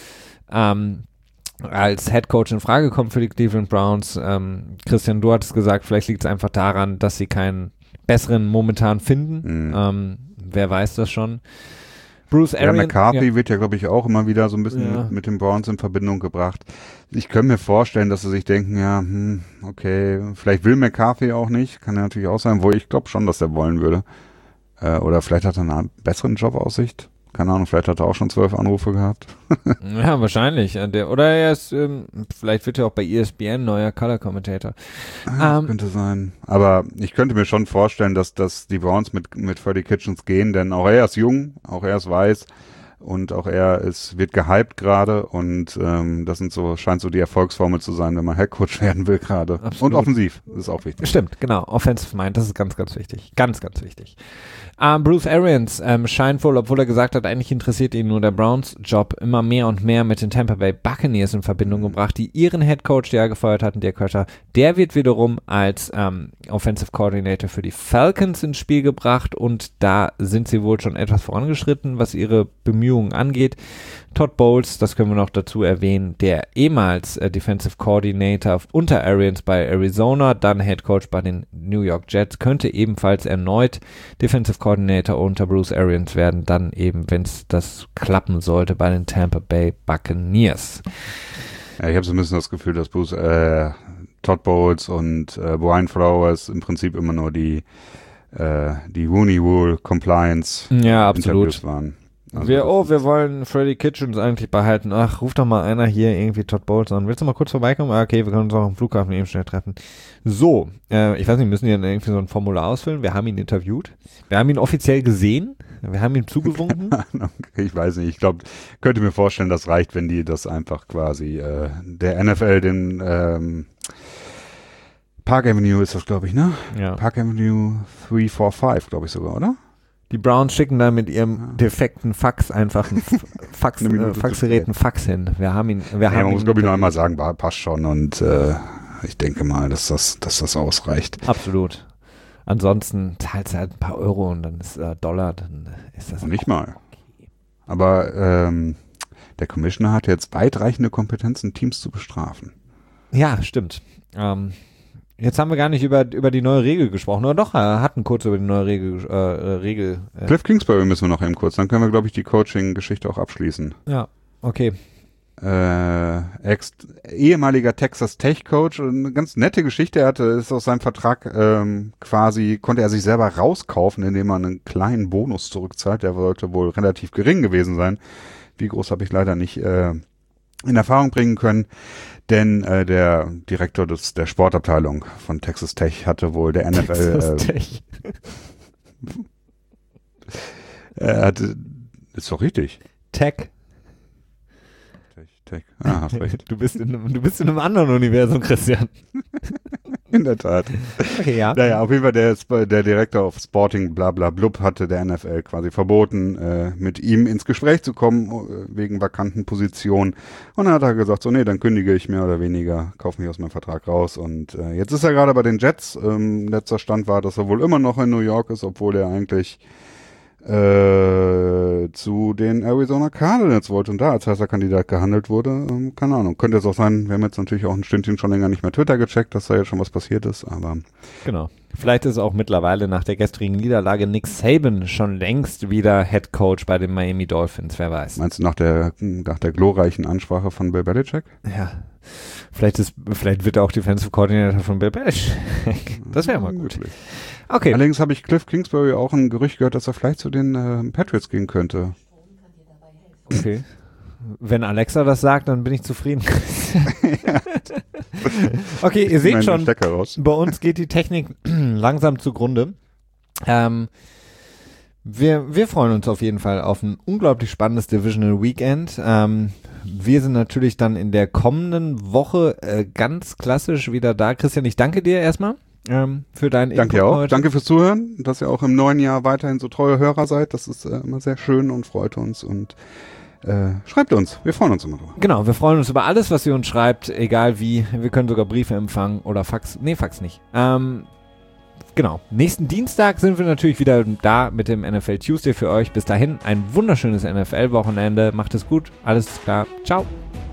ähm, als Head Coach in Frage kommt für die Cleveland Browns. Ähm, Christian, du hattest gesagt, vielleicht liegt es einfach daran, dass sie keinen besseren momentan finden. Mhm. Ähm, wer weiß das schon. Bruce Arians. Ja, McCarthy ja. wird ja, glaube ich, auch immer wieder so ein bisschen ja. mit, mit den Browns in Verbindung gebracht. Ich könnte mir vorstellen, dass sie sich denken, ja, hm, okay, vielleicht will McCarthy auch nicht. Kann ja natürlich auch sein, wo ich glaube schon, dass er wollen würde. Äh, oder vielleicht hat er eine bessere Jobaussicht. Keine Ahnung, vielleicht hat er auch schon zwölf Anrufe gehabt. Ja, wahrscheinlich. Der, oder er ist, ähm, vielleicht wird er auch bei E S P N neuer Color-Commentator. Ah, ähm, könnte sein. Aber ich könnte mir schon vorstellen, dass, dass die Browns mit, mit Freddie Kitchens gehen, denn auch er ist jung, auch er ist weiß und auch er ist, wird gehypt gerade und ähm, das sind so, scheint so die Erfolgsformel zu sein, wenn man Headcoach werden will gerade. Und offensiv, das ist auch wichtig. Stimmt, genau. Offensive Mind, das ist ganz, ganz wichtig. Ganz, ganz wichtig. Ähm, Bruce Arians ähm, scheint wohl, obwohl er gesagt hat, eigentlich interessiert ihn nur der Browns-Job, immer mehr und mehr mit den Tampa Bay Buccaneers in Verbindung gebracht, die ihren Headcoach, der gefeuert hatten, Dirk Koetter, der wird wiederum als ähm, Offensive Coordinator für die Falcons ins Spiel gebracht und da sind sie wohl schon etwas vorangeschritten, was ihre Bemühungen angeht. Todd Bowles, das können wir noch dazu erwähnen, der ehemals äh, Defensive Coordinator unter Arians bei Arizona, dann Head Coach bei den New York Jets, könnte ebenfalls erneut Defensive Coordinator unter Bruce Arians werden, dann eben, wenn es das klappen sollte, bei den Tampa Bay Buccaneers. Ja, ich habe so ein bisschen das Gefühl, dass Bruce, äh, Todd Bowles und äh, Brian Flowers im Prinzip immer nur die äh, die Rooney Rule Compliance Ja, absolut. Interviews waren. Also wir, oh, wir wollen Freddie Kitchens eigentlich behalten. Ach, ruf doch mal einer hier irgendwie Todd Bowles an. Willst du mal kurz vorbeikommen? Ah, okay, wir können uns auch am Flughafen eben schnell treffen. So, äh, ich weiß nicht, müssen die dann irgendwie so ein Formular ausfüllen? Wir haben ihn interviewt. Wir haben ihn offiziell gesehen. Wir haben ihm zugewunken. Ich weiß nicht, ich glaube, könnte mir vorstellen, das reicht, wenn die das einfach quasi äh, der N F L den ähm, Park Avenue ist das, glaube ich, ne? Ja. Park Avenue drei vier fünf, glaube ich sogar, oder? Die Browns schicken da mit ihrem ja. defekten Fax einfach ein Fax, äh, Faxgerät ein Fax hin. Wir haben ihn. Wir ja, haben man muss, ihn glaube ich, noch einmal sagen, passt schon und äh, ich denke mal, dass das, dass das ausreicht. Absolut. Ansonsten zahlst du halt ein paar Euro und dann ist äh, Dollar, dann ist das. Nicht mal. Aber ähm, der Commissioner hat jetzt weitreichende Kompetenzen, Teams zu bestrafen. Ja, stimmt. Ähm, Jetzt haben wir gar nicht über, über die neue Regel gesprochen, oder doch, wir hatten kurz über die neue Regel. Äh, Regel äh. Cliff Kingsbury müssen wir noch eben kurz, dann können wir, glaube ich, die Coaching-Geschichte auch abschließen. Ja, okay. Äh, ex ehemaliger Texas Tech Coach, eine ganz nette Geschichte. Er hatte, ist aus seinem Vertrag ähm, quasi, konnte er sich selber rauskaufen, indem er einen kleinen Bonus zurückzahlt. Der sollte wohl relativ gering gewesen sein. Wie groß habe ich leider nicht äh, in Erfahrung bringen können. Denn äh, der Direktor des, der Sportabteilung von Texas Tech hatte wohl der N F L Texas äh, Tech. er hatte, ist doch richtig. Tech. Tech, Tech. Ah, hast recht. Du bist in einem, du bist in einem anderen Universum, Christian. In der Tat. Okay, ja. Naja, auf jeden Fall der, der Direktor of Sporting bla bla blub hatte der N F L quasi verboten, äh, mit ihm ins Gespräch zu kommen, äh, wegen vakanten Positionen. Und dann hat er gesagt, so nee, dann kündige ich mehr oder weniger, kaufe mich aus meinem Vertrag raus. Und äh, jetzt ist er gerade bei den Jets. Ähm, letzter Stand war, dass er wohl immer noch in New York ist, obwohl er eigentlich äh, zu den Arizona Cardinals wollte und da als heißer Kandidat gehandelt wurde. Ähm, keine Ahnung. Könnte es auch sein, wir haben jetzt natürlich auch ein Stündchen schon länger nicht mehr Twitter gecheckt, dass da jetzt schon was passiert ist, aber genau. Vielleicht ist auch mittlerweile nach der gestrigen Niederlage Nick Saban schon längst wieder Head Coach bei den Miami Dolphins, wer weiß. Meinst du nach der, nach der glorreichen Ansprache von Bill Belichick? Ja. Vielleicht ist, vielleicht wird er auch Defensive Coordinator von Bill Belichick. Das wäre mal gut. Okay. Allerdings habe ich Cliff Kingsbury auch ein Gerücht gehört, dass er vielleicht zu den äh, Patriots gehen könnte. Okay. Wenn Alexa das sagt, dann bin ich zufrieden. Okay, ihr seht schon, bei uns geht die Technik langsam zugrunde. Ähm, wir, wir freuen uns auf jeden Fall auf ein unglaublich spannendes Divisional Weekend. Ähm, wir sind natürlich dann in der kommenden Woche äh, ganz klassisch wieder da. Christian, ich danke dir erstmal ähm, für deinen Input. Danke auch. Heute. Danke fürs Zuhören, dass ihr auch im neuen Jahr weiterhin so treue Hörer seid. Das ist äh, immer sehr schön und freut uns und Äh, schreibt uns, wir freuen uns immer drüber. Genau, wir freuen uns über alles, was ihr uns schreibt, egal wie. Wir können sogar Briefe empfangen oder Fax. Nee, Fax nicht. Ähm, genau, nächsten Dienstag sind wir natürlich wieder da mit dem N F L Tuesday für euch. Bis dahin ein wunderschönes N F L-Wochenende. Macht es gut, alles klar. Ciao.